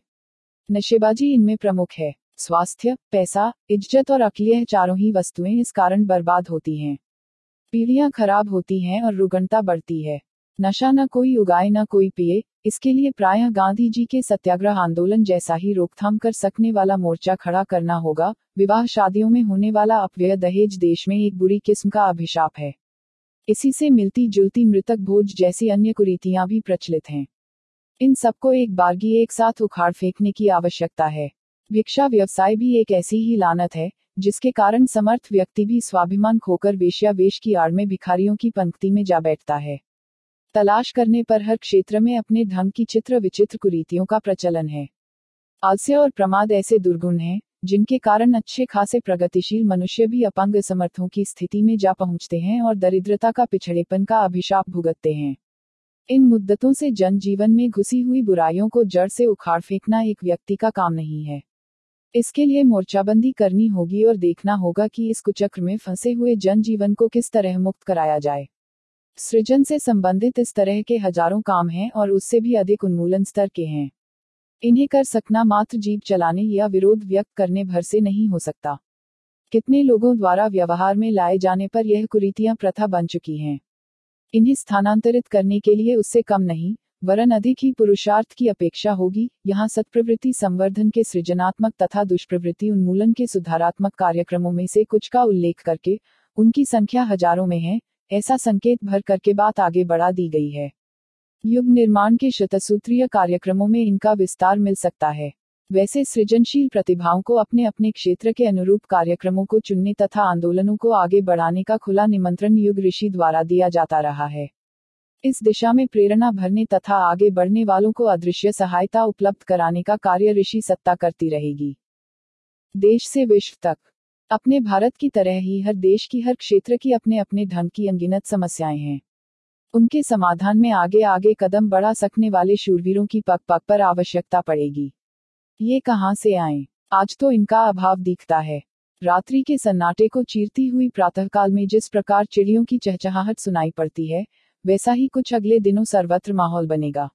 नशेबाजी इनमें प्रमुख है। स्वास्थ्य, पैसा, इज्जत और अक्ल, यह चारों ही वस्तुएं इस कारण बर्बाद होती हैं। पीढ़ियां खराब होती हैं और रुग्णता बढ़ती है। नशा न कोई उगाए न कोई पिए, इसके लिए प्रायः गांधी जी के सत्याग्रह आंदोलन जैसा ही रोकथाम कर सकने वाला मोर्चा खड़ा करना होगा। विवाह शादियों में होने वाला अपव्यय, दहेज देश में एक बुरी किस्म का अभिशाप है। इसी से मिलती जुलती मृतक भोज जैसी अन्य कुरीतियां भी प्रचलित हैं। इन सबको एक बारगी एक साथ उखाड़ फेंकने की आवश्यकता है। भिक्षा व्यवसाय भी एक ऐसी ही लानत है जिसके कारण समर्थ व्यक्ति भी स्वाभिमान खोकर वेश्यावेश की आड़ में भिखारियों की पंक्ति में जा बैठता है। तलाश करने पर हर क्षेत्र में अपने ढंग की चित्र विचित्र कुरीतियों का प्रचलन है। आलस्य और प्रमाद ऐसे दुर्गुण हैं जिनके कारण अच्छे खासे प्रगतिशील मनुष्य भी अपंग असमर्थों की स्थिति में जा पहुंचते हैं और दरिद्रता का, पिछड़ेपन का अभिशाप भुगतते हैं। इन मुद्दतों से जनजीवन में घुसी हुई बुराइयों को जड़ से उखाड़ फेंकना एक व्यक्ति का काम नहीं है। इसके लिए मोर्चाबंदी करनी होगी और देखना होगा कि इस कुचक्र में फंसे हुए जनजीवन को किस तरह मुक्त कराया जाए। सृजन से संबंधित इस तरह के हजारों काम हैं और उससे भी अधिक उन्मूलन स्तर के हैं। इन्हें कर सकना मात्र जीभ चलाने या विरोध व्यक्त करने भर से नहीं हो सकता। कितने लोगों द्वारा व्यवहार में लाए जाने पर यह कुरीतियां प्रथा बन चुकी हैं। इन्हें स्थानांतरित करने के लिए उससे कम नहीं, वरन अधिक ही पुरुषार्थ की अपेक्षा होगी। यहाँ सत्प्रवृत्ति संवर्धन के सृजनात्मक तथा दुष्प्रवृत्ति उन्मूलन के सुधारात्मक कार्यक्रमों में से कुछ का उल्लेख करके, उनकी संख्या हजारों में है, ऐसा संकेत भर करके बात आगे बढ़ा दी गई है। युग निर्माण के शतसूत्रीय कार्यक्रमों में इनका विस्तार मिल सकता है। वैसे सृजनशील प्रतिभाओं को अपने अपने क्षेत्र के अनुरूप कार्यक्रमों को चुनने तथा आंदोलनों को आगे बढ़ाने का खुला निमंत्रण युग ऋषि द्वारा दिया जाता रहा है। इस दिशा में प्रेरणा भरने तथा आगे बढ़ने वालों को अदृश्य सहायता उपलब्ध कराने का कार्य ऋषि सत्ता करती रहेगी। देश से विश्व तक। अपने भारत की तरह ही हर देश की, हर क्षेत्र की अपने अपने ढंग की अनगिनत समस्याएं हैं। उनके समाधान में आगे आगे कदम बढ़ा सकने वाले शूरवीरों की पग पग पर आवश्यकता पड़ेगी। ये कहाँ से आए? आज तो इनका अभाव दिखता है। रात्रि के सन्नाटे को चीरती हुई प्रातःकाल में जिस प्रकार चिड़ियों की चहचहाहट सुनाई पड़ती है, वैसा ही कुछ अगले दिनों सर्वत्र माहौल बनेगा।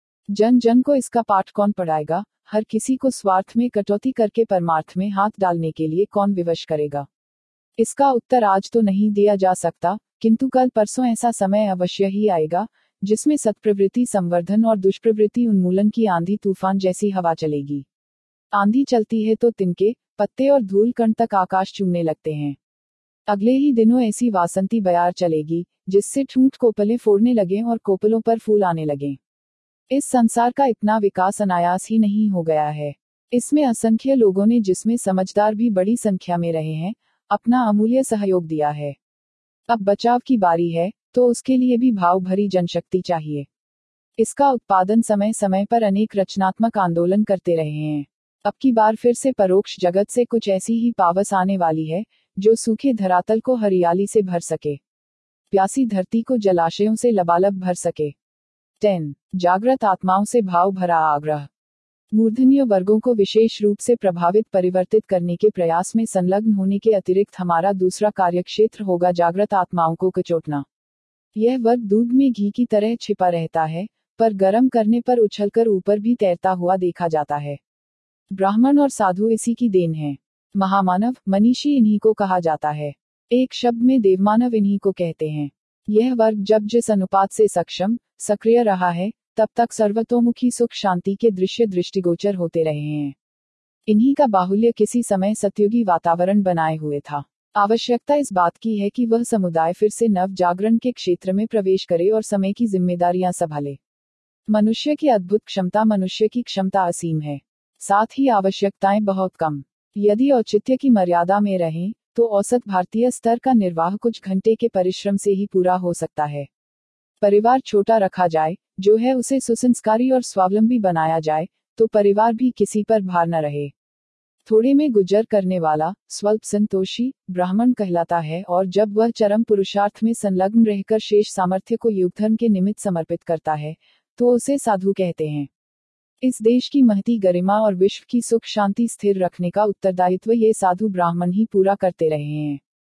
जन जन को इसका पाठ कौन पढ़ाएगा? हर किसी को स्वार्थ में कटौती करके परमार्थ में हाथ डालने के लिए कौन विवश करेगा? इसका उत्तर आज तो नहीं दिया जा सकता, किंतु कल परसों ऐसा समय अवश्य ही आएगा जिसमें सत्प्रवृत्ति संवर्धन और दुष्प्रवृत्ति उन्मूलन की आंधी तूफान जैसी हवा चलेगी। आंधी चलती है तो तिनके, पत्ते और धूल कण तक आकाश चूमने लगते हैं। अगले ही दिनों ऐसी वासंती बयार चलेगी जिससे ठूंठ कोपले फोड़ने लगे और कोपलों पर फूल आने लगे। इस संसार का इतना विकास अनायास ही नहीं हो गया है। इसमें असंख्य लोगों ने, जिसमें समझदार भी बड़ी संख्या में रहे हैं, अपना अमूल्य सहयोग दिया है। अब बचाव की बारी है, तो उसके लिए भी भाव भरी जनशक्ति चाहिए। इसका उत्पादन समय समय पर अनेक रचनात्मक आंदोलन करते रहे हैं। अब की बार फिर से परोक्ष जगत से कुछ ऐसी ही पावस आने वाली है जो सूखे धरातल को हरियाली से भर सके, प्यासी धरती को जलाशयों से लबालब भर सके। टेन जागृत आत्माओं से भाव भरा आग्रह। मूर्धन्य वर्गों को विशेष रूप से प्रभावित परिवर्तित करने के प्रयास में संलग्न होने के अतिरिक्त हमारा दूसरा कार्यक्षेत्र होगा जागृत आत्माओं को कचोटना। यह वर्ग दूध में घी की तरह छिपा रहता है, पर गर्म करने पर उछलकर ऊपर भी तैरता हुआ देखा जाता है। ब्राह्मण और साधु इसी की देन है। महामानव, मनीषी इन्हीं को कहा जाता है। एक शब्द में देवमानव इन्हीं को कहते हैं। यह वर्ग जब जिस अनुपात से सक्षम, सक्रिय रहा है, तब तक सर्वतोमुखी सुख शांति के दृश्य दृष्टिगोचर होते रहे हैं। इन्हीं का बाहुल्य किसी समय सतयुगी वातावरण बनाए हुए था। आवश्यकता इस बात की है कि वह समुदाय फिर से नव जागरण के क्षेत्र में प्रवेश करे और समय की जिम्मेदारियां संभाले। मनुष्य की अद्भुत क्षमता, मनुष्य की क्षमता असीम है, साथ ही आवश्यकताएं बहुत कम। यदि औचित्य की मर्यादा में रहें, तो औसत भारतीय स्तर का निर्वाह कुछ घंटे के परिश्रम से ही पूरा हो सकता है। परिवार छोटा रखा जाए, जो है उसे सुसंस्कारी और स्वावलंबी बनाया जाए, तो परिवार भी किसी पर भार न रहे। थोड़े में गुजर करने वाला स्वल्प संतोषी ब्राह्मण कहलाता है, और जब वह चरम पुरुषार्थ में संलग्न रहकर शेष सामर्थ्य को युगधर्म के निमित्त समर्पित करता है, तो उसे साधु कहते हैं। इस देश की महती गरिमा और विश्व की सुख शांति स्थिर रखने का उत्तरदायित्व ये साधु ब्राह्मण ही पूरा करते रहे हैं।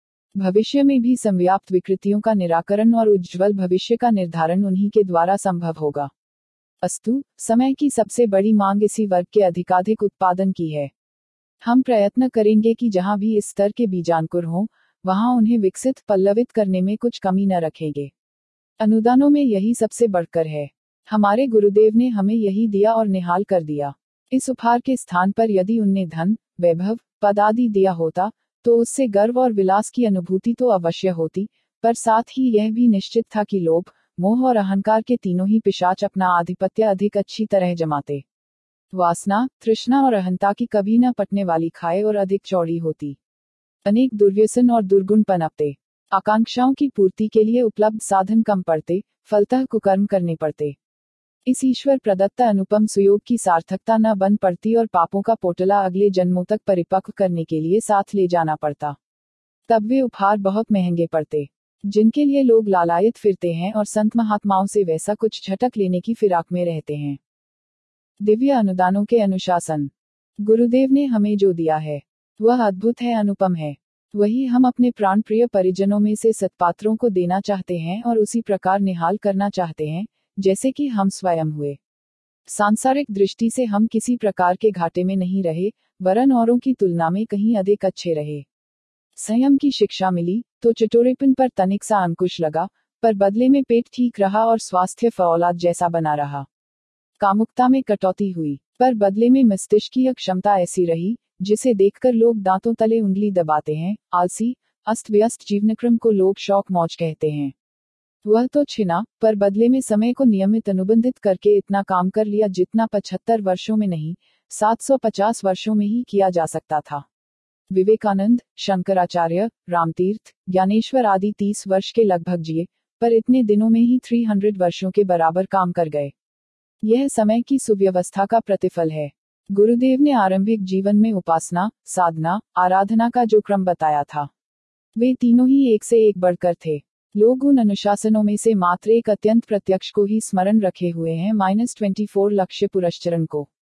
भविष्य में भी संव्याप्त विकृतियों का निराकरण और उज्ज्वल भविष्य का निर्धारण उन्हीं के द्वारा संभव होगा। अस्तु, समय की सबसे बड़ी मांग इसी वर्ग के अधिकाधिक उत्पादन की है। हम प्रयत्न करेंगे कि जहां भी इस स्तर के बीजांकुर हों, वहां उन्हें विकसित पल्लवित करने में कुछ कमी न रखेंगे। अनुदानों में यही सबसे बढ़कर है। हमारे गुरुदेव ने हमें यही दिया और निहाल कर दिया। इस उपहार के स्थान पर यदि उनने धन, वैभव, पद आदि दिया होता, तो उससे गर्व और विलास की अनुभूति तो अवश्य होती, पर साथ ही यह भी निश्चित था कि लोभ, मोह और अहंकार के तीनों ही पिशाच अपना आधिपत्य अधिक अच्छी तरह जमाते। वासना, तृष्णा और अहंता की कभी न पटने वाली खाए और अधिक चौड़ी होती। अनेक दुर्व्यसन और दुर्गुण पनपते। आकांक्षाओं की पूर्ति के लिए उपलब्ध साधन कम पड़ते, फलतः कुकर्म करने पड़ते। इस ईश्वर प्रदत्त अनुपम सुयोग की सार्थकता न बन पड़ती और पापों का पोटला अगले जन्मों तक परिपक्व करने के लिए साथ ले जाना पड़ता। तब वे उपहार बहुत महंगे पड़ते, जिनके लिए लोग लालायित फिरते हैं और संत महात्माओं से वैसा कुछ झटक लेने की फिराक में रहते हैं। दिव्य अनुदानों के अनुशासन। गुरुदेव ने हमें जो दिया है, वह अद्भुत है, अनुपम है। वही हम अपने प्राण प्रिय परिजनों में से सत्पात्रों को देना चाहते हैं और उसी प्रकार निहाल करना चाहते हैं, जैसे कि हम स्वयं हुए। सांसारिक दृष्टि से हम किसी प्रकार के घाटे में नहीं रहे, वरन औरों की तुलना में कहीं अधिक अच्छे रहे। संयम की शिक्षा मिली, तो चटोरेपन पर तनिक सा अंकुश लगा, पर बदले में पेट ठीक रहा और स्वास्थ्य फौलाद जैसा बना रहा। कामुकता में कटौती हुई, पर बदले में मस्तिष्कीय क्षमता ऐसी रही, जिसे देखकर लोग दांतों तले उंगली दबाते हैं। आलसी, अस्त व्यस्त जीवनक्रम को लोग शौक मौज कहते हैं। वह तो छिना, पर बदले में समय को नियमित अनुबंधित करके इतना काम कर लिया जितना पचहत्तर वर्षों में नहीं, सात सौ पचास वर्षों में ही किया जा सकता था। विवेकानंद, शंकराचार्य, रामतीर्थ, ज्ञानेश्वर आदि तीस वर्ष के लगभग जिए, पर इतने दिनों में ही तीन सौ वर्षों के बराबर काम कर गए। यह समय की सुव्यवस्था का प्रतिफल है। गुरुदेव ने आरंभिक जीवन में उपासना, साधना, आराधना का जो क्रम बताया था, वे तीनों ही एक से एक बढ़कर थे। लोग उन अनुशासनों में से मात्र एक अत्यंत प्रत्यक्ष को ही स्मरण रखे हुए हैं, माइनस ट्वेंटी फोर लक्ष्य पुरस्चरण को।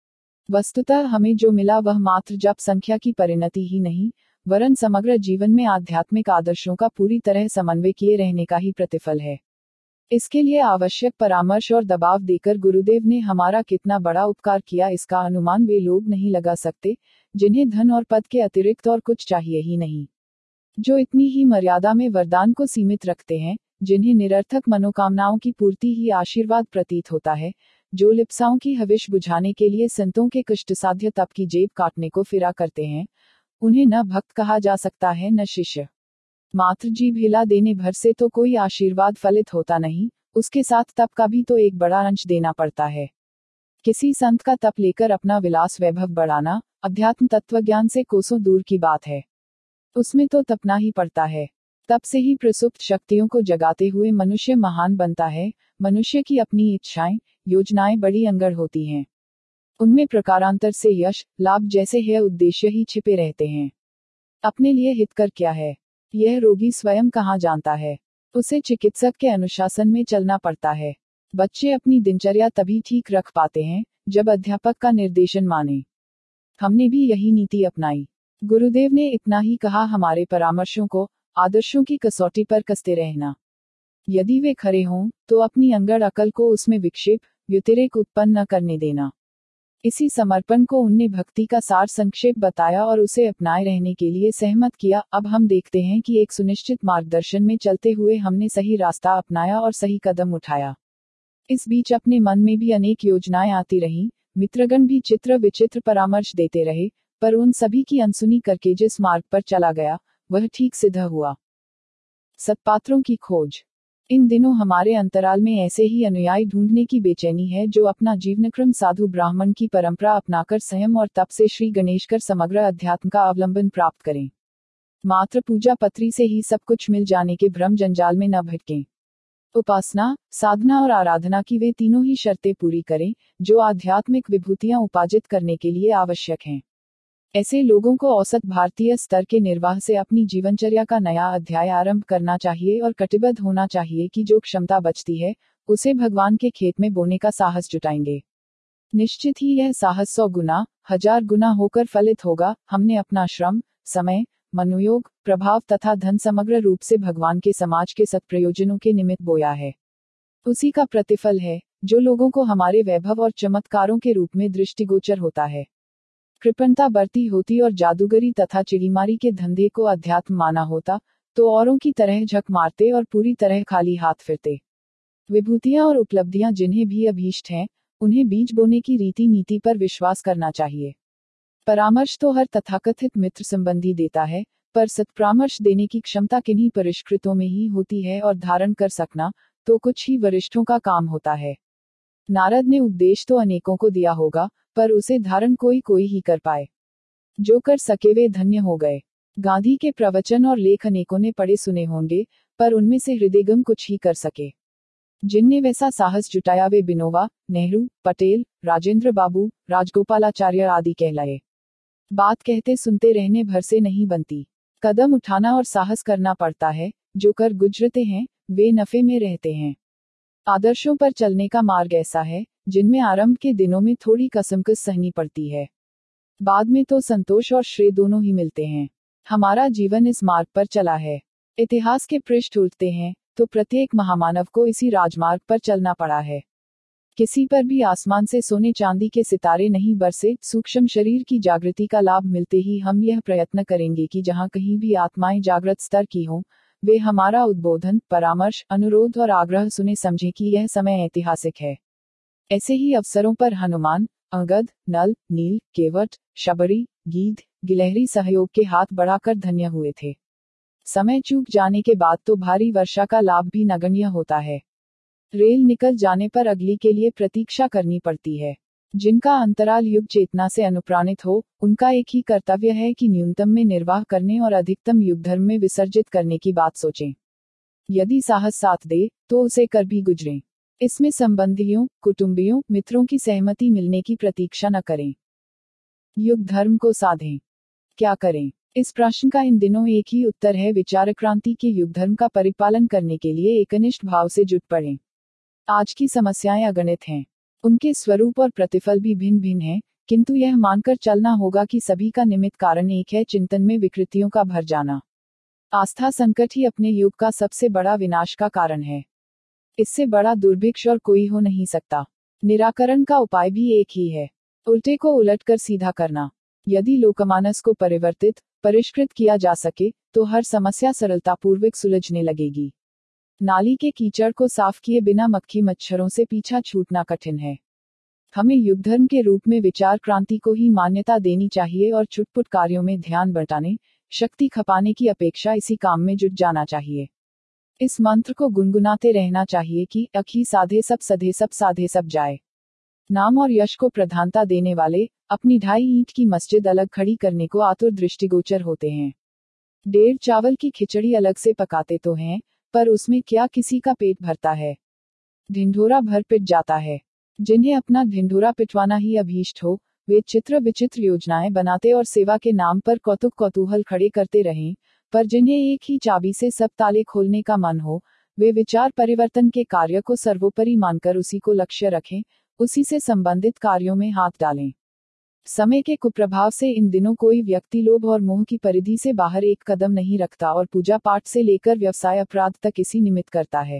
वस्तुतः हमें जो मिला वह मात्र जप संख्या की परिणति ही नहीं, वरन समग्र जीवन में आध्यात्मिक आदर्शों का पूरी तरह समन्वय किए रहने का ही प्रतिफल है। इसके लिए आवश्यक परामर्श और दबाव देकर गुरुदेव ने हमारा कितना बड़ा उपकार किया, इसका अनुमान वे लोग नहीं लगा सकते जिन्हें धन और पद के अतिरिक्त और कुछ चाहिए ही नहीं, जो इतनी ही मर्यादा में वरदान को सीमित रखते हैं, जिन्हें निरर्थक मनोकामनाओं की पूर्ति ही आशीर्वाद प्रतीत होता है, जो लिप्साओं की हविष बुझाने के लिए संतों के कष्टसाध्य तप की जेब काटने को फिरा करते हैं, उन्हें न भक्त कहा जा सकता है न शिष्य। मात्र जीभ हिला देने भर से तो कोई आशीर्वाद फलित होता नहीं, उसके साथ तप का भी तो एक बड़ा अंश देना पड़ता है। किसी संत का तप लेकर अपना विलास वैभव बढ़ाना अध्यात्म तत्वज्ञान से कोसों दूर की बात है। उसमें तो तपना ही पड़ता है। तप से ही प्रसुप्त शक्तियों को जगाते हुए मनुष्य महान बनता है। मनुष्य की अपनी इच्छाएं, योजनाएं बड़ी अंगड़ होती हैं। उनमें प्रकारांतर से यश, लाभ जैसे है उद्देश्य ही छिपे रहते हैं। अपने लिए हितकर क्या है, यह रोगी स्वयं कहाँ जानता है। उसे चिकित्सक के अनुशासन में चलना पड़ता है। बच्चे अपनी दिनचर्या तभी ठीक रख पाते हैं जब अध्यापक का निर्देशन माने। हमने भी यही नीति अपनाई। गुरुदेव ने इतना ही कहा, हमारे परामर्शों को आदर्शों की कसौटी पर कसते रहना। यदि वे खरे हों तो अपनी अंगड़ अकल को उसमें विक्षेप, व्यतिरेक उत्पन्न न करने देना। इसी समर्पण को उनने भक्ति का सार संक्षेप बताया और उसे अपनाए रहने के लिए सहमत किया। अब हम देखते हैं कि एक सुनिश्चित मार्गदर्शन में चलते हुए हमने सही रास्ता अपनाया और सही कदम उठाया। इस बीच अपने मन में भी अनेक योजनाएं आती रहीं, मित्रगण भी चित्र विचित्र परामर्श देते रहे, पर उन सभी की अनसुनी करके जिस मार्ग पर चला गया वह ठीक सिद्ध हुआ। सत्पात्रों की खोज। इन दिनों हमारे अंतराल में ऐसे ही अनुयायी ढूंढने की बेचैनी है जो अपना जीवनक्रम साधु ब्राह्मण की परंपरा अपनाकर संयम और तप से श्री गणेशकर समग्र अध्यात्म का अवलंबन प्राप्त करें। मात्र पूजा पत्री से ही सब कुछ मिल जाने के भ्रम जंजाल में न भटकें। उपासना, साधना और आराधना की वे तीनों ही शर्तें पूरी करें जो आध्यात्मिक विभूतियां उपार्जित करने के लिए आवश्यक हैं। ऐसे लोगों को औसत भारतीय स्तर के निर्वाह से अपनी जीवनचर्या का नया अध्याय आरंभ करना चाहिए और कटिबद्ध होना चाहिए कि जो क्षमता बचती है उसे भगवान के खेत में बोने का साहस जुटाएंगे। निश्चित ही यह साहस सौ गुना, हजार गुना होकर फलित होगा। हमने अपना श्रम, समय, मनोयोग, प्रभाव तथा धन समग्र रूप से भगवान के समाज के सत्प्रयोजनों के निमित्त बोया है। उसी का प्रतिफल है जो लोगों को हमारे वैभव और चमत्कारों के रूप में दृष्टिगोचर होता है। कृपणता बरती होती और जादूगरी तथा चिड़ीमारी के धंधे को अध्यात्म माना होता तो औरों की तरह झक मारते और पूरी तरह खाली हाथ फिरते। विभूतियां और उपलब्धियां जिन्हें भी अभीष्ट हैं, उन्हें बीज बोने की रीति नीति पर विश्वास करना चाहिए। परामर्श तो हर तथाकथित मित्र संबंधी देता है, पर सत्परामर्श देने की क्षमता किन्हीं परिष्कृतों में ही होती है और धारण कर सकना तो कुछ ही वरिष्ठों का काम होता है। नारद ने उपदेश तो अनेकों को दिया होगा, पर उसे धारण कोई कोई ही कर पाए। जो कर सके वे धन्य हो गए। गांधी के प्रवचन और लेख अनेकों ने पढ़े सुने होंगे, पर उनमें से हृदयगम कुछ ही कर सके। जिनने वैसा साहस जुटाया वे बिनोवा, नेहरू, पटेल, राजेंद्र बाबू, राजगोपालाचार्य आदि कहलाए। बात कहते सुनते रहने भर से नहीं बनती। कदम उठाना और साहस करना पड़ता है। जो कर गुजरते हैं वे नफे में रहते हैं। आदर्शों पर चलने का मार्ग ऐसा है जिनमें आरंभ के दिनों में थोड़ी कसमकस सहनी पड़ती है, बाद में तो संतोष और श्रेय दोनों ही मिलते हैं। हमारा जीवन इस मार्ग पर चला है। इतिहास के पृष्ठ उल्टते हैं तो प्रत्येक महामानव को इसी राजमार्ग पर चलना पड़ा है। किसी पर भी आसमान से सोने चांदी के सितारे नहीं बरसे। सूक्ष्म शरीर की जागृति का लाभ मिलते ही हम यह प्रयत्न करेंगे कि जहां कहीं भी आत्माएं जागृत स्तर की हों, वे हमारा उद्बोधन, परामर्श, अनुरोध और आग्रह सुने समझें कि यह समय ऐतिहासिक है। ऐसे ही अवसरों पर हनुमान, अंगद, नल, नील, केवट, शबरी, गीध, गिलहरी सहयोग के हाथ बढ़ाकर धन्य हुए थे। समय चूक जाने के बाद तो भारी वर्षा का लाभ भी नगण्य होता है। रेल निकल जाने पर अगली के लिए प्रतीक्षा करनी पड़ती है। जिनका अंतराल युग चेतना से अनुप्राणित हो, उनका एक ही कर्तव्य है कि न्यूनतम में निर्वाह करने और अधिकतम युग धर्म में विसर्जित करने की बात सोचें। यदि साहस साथ दे तो उसे कर भी गुजरें। इसमें संबंधियों, कुटुंबियों, मित्रों की सहमति मिलने की प्रतीक्षा न करें। युग धर्म को साधें। क्या करें? इस प्रश्न का इन दिनों एक ही उत्तर है, विचार क्रांति के युग धर्म का परिपालन करने के लिए एकनिष्ठ भाव से जुट पड़ें। आज की समस्याएं अगणित हैं। उनके स्वरूप और प्रतिफल भी भिन्न भिन्न हैं, किंतु यह मानकर चलना होगा कि सभी का निमित्त कारण एक है, चिंतन में विकृतियों का भर जाना। आस्था संकट ही अपने युग का सबसे बड़ा विनाश का कारण है। इससे बड़ा दुर्भिक्ष और कोई हो नहीं सकता। निराकरण का उपाय भी एक ही है, उल्टे को उलटकर सीधा करना। यदि लोकमानस को परिवर्तित, परिष्कृत किया जा सके, तो हर समस्या सरलतापूर्वक सुलझने लगेगी। नाली के कीचड़ को साफ किए बिना मक्खी मच्छरों से पीछा छूटना कठिन है। हमें युगधर्म के रूप में विचार क्रांति को ही मान्यता देनी चाहिए और छुटपुट कार्यों में ध्यान बटाने, शक्ति खपाने की अपेक्षा इसी काम में जुट जाना चाहिए। इस मंत्र को गुनगुनाते रहना चाहिए कि अखी साधे सब सधे सब साधे सब जाए। नाम और यश को प्रधानता देने वाले अपनी ढाई ईंट की मस्जिद अलग खड़ी करने को आतुर दृष्टिगोचर होते हैं। डेढ़ चावल की खिचड़ी अलग से पकाते तो हैं, पर उसमें क्या किसी का पेट भरता है। ढिंढोरा भर पिट जाता है। जिन्हें अपना ढिंढोरा पिटवाना ही अभीष्ट हो, वे चित्र विचित्र योजनाएं बनाते और सेवा के नाम पर कौतुक कौतूहल खड़े करते रहें, पर जिन्हें एक ही चाबी से सब ताले खोलने का मन हो, वे विचार परिवर्तन के कार्य को सर्वोपरि मानकर उसी को लक्ष्य रखें, उसी से संबंधित कार्यों में हाथ डालें। समय के कुप्रभाव से इन दिनों कोई व्यक्ति लोभ और मोह की परिधि से बाहर एक कदम नहीं रखता और पूजा पाठ से लेकर व्यवसाय अपराध तक इसी निमित्त करता है।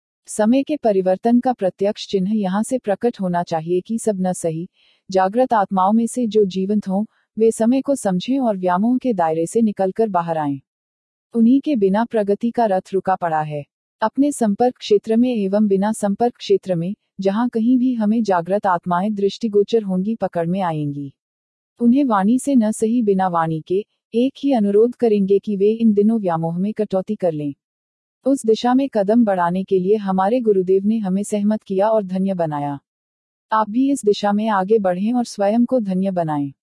समय के परिवर्तन का प्रत्यक्ष चिन्ह यहाँ से प्रकट होना चाहिए कि सब न सही जागृत आत्माओं में से जो जीवंत हों, वे समय को समझें और व्यामोह के दायरे से निकलकर बाहर आएं। उन्हीं के बिना प्रगति का रथ रुका पड़ा है। अपने संपर्क क्षेत्र में एवं बिना संपर्क क्षेत्र में, जहाँ कहीं भी हमें जागृत आत्माएं दृष्टिगोचर होंगी, पकड़ में आएंगी। उन्हें वाणी से न सही बिना वाणी के एक ही अनुरोध करेंगे कि वे इन दिनों व्यामोह में कटौती कर लें। उस दिशा में कदम बढ़ाने के लिए हमारे गुरुदेव ने हमें सहमत किया और धन्य बनाया। आप भी इस दिशा में आगे बढ़ें और स्वयं को धन्य बनाएं।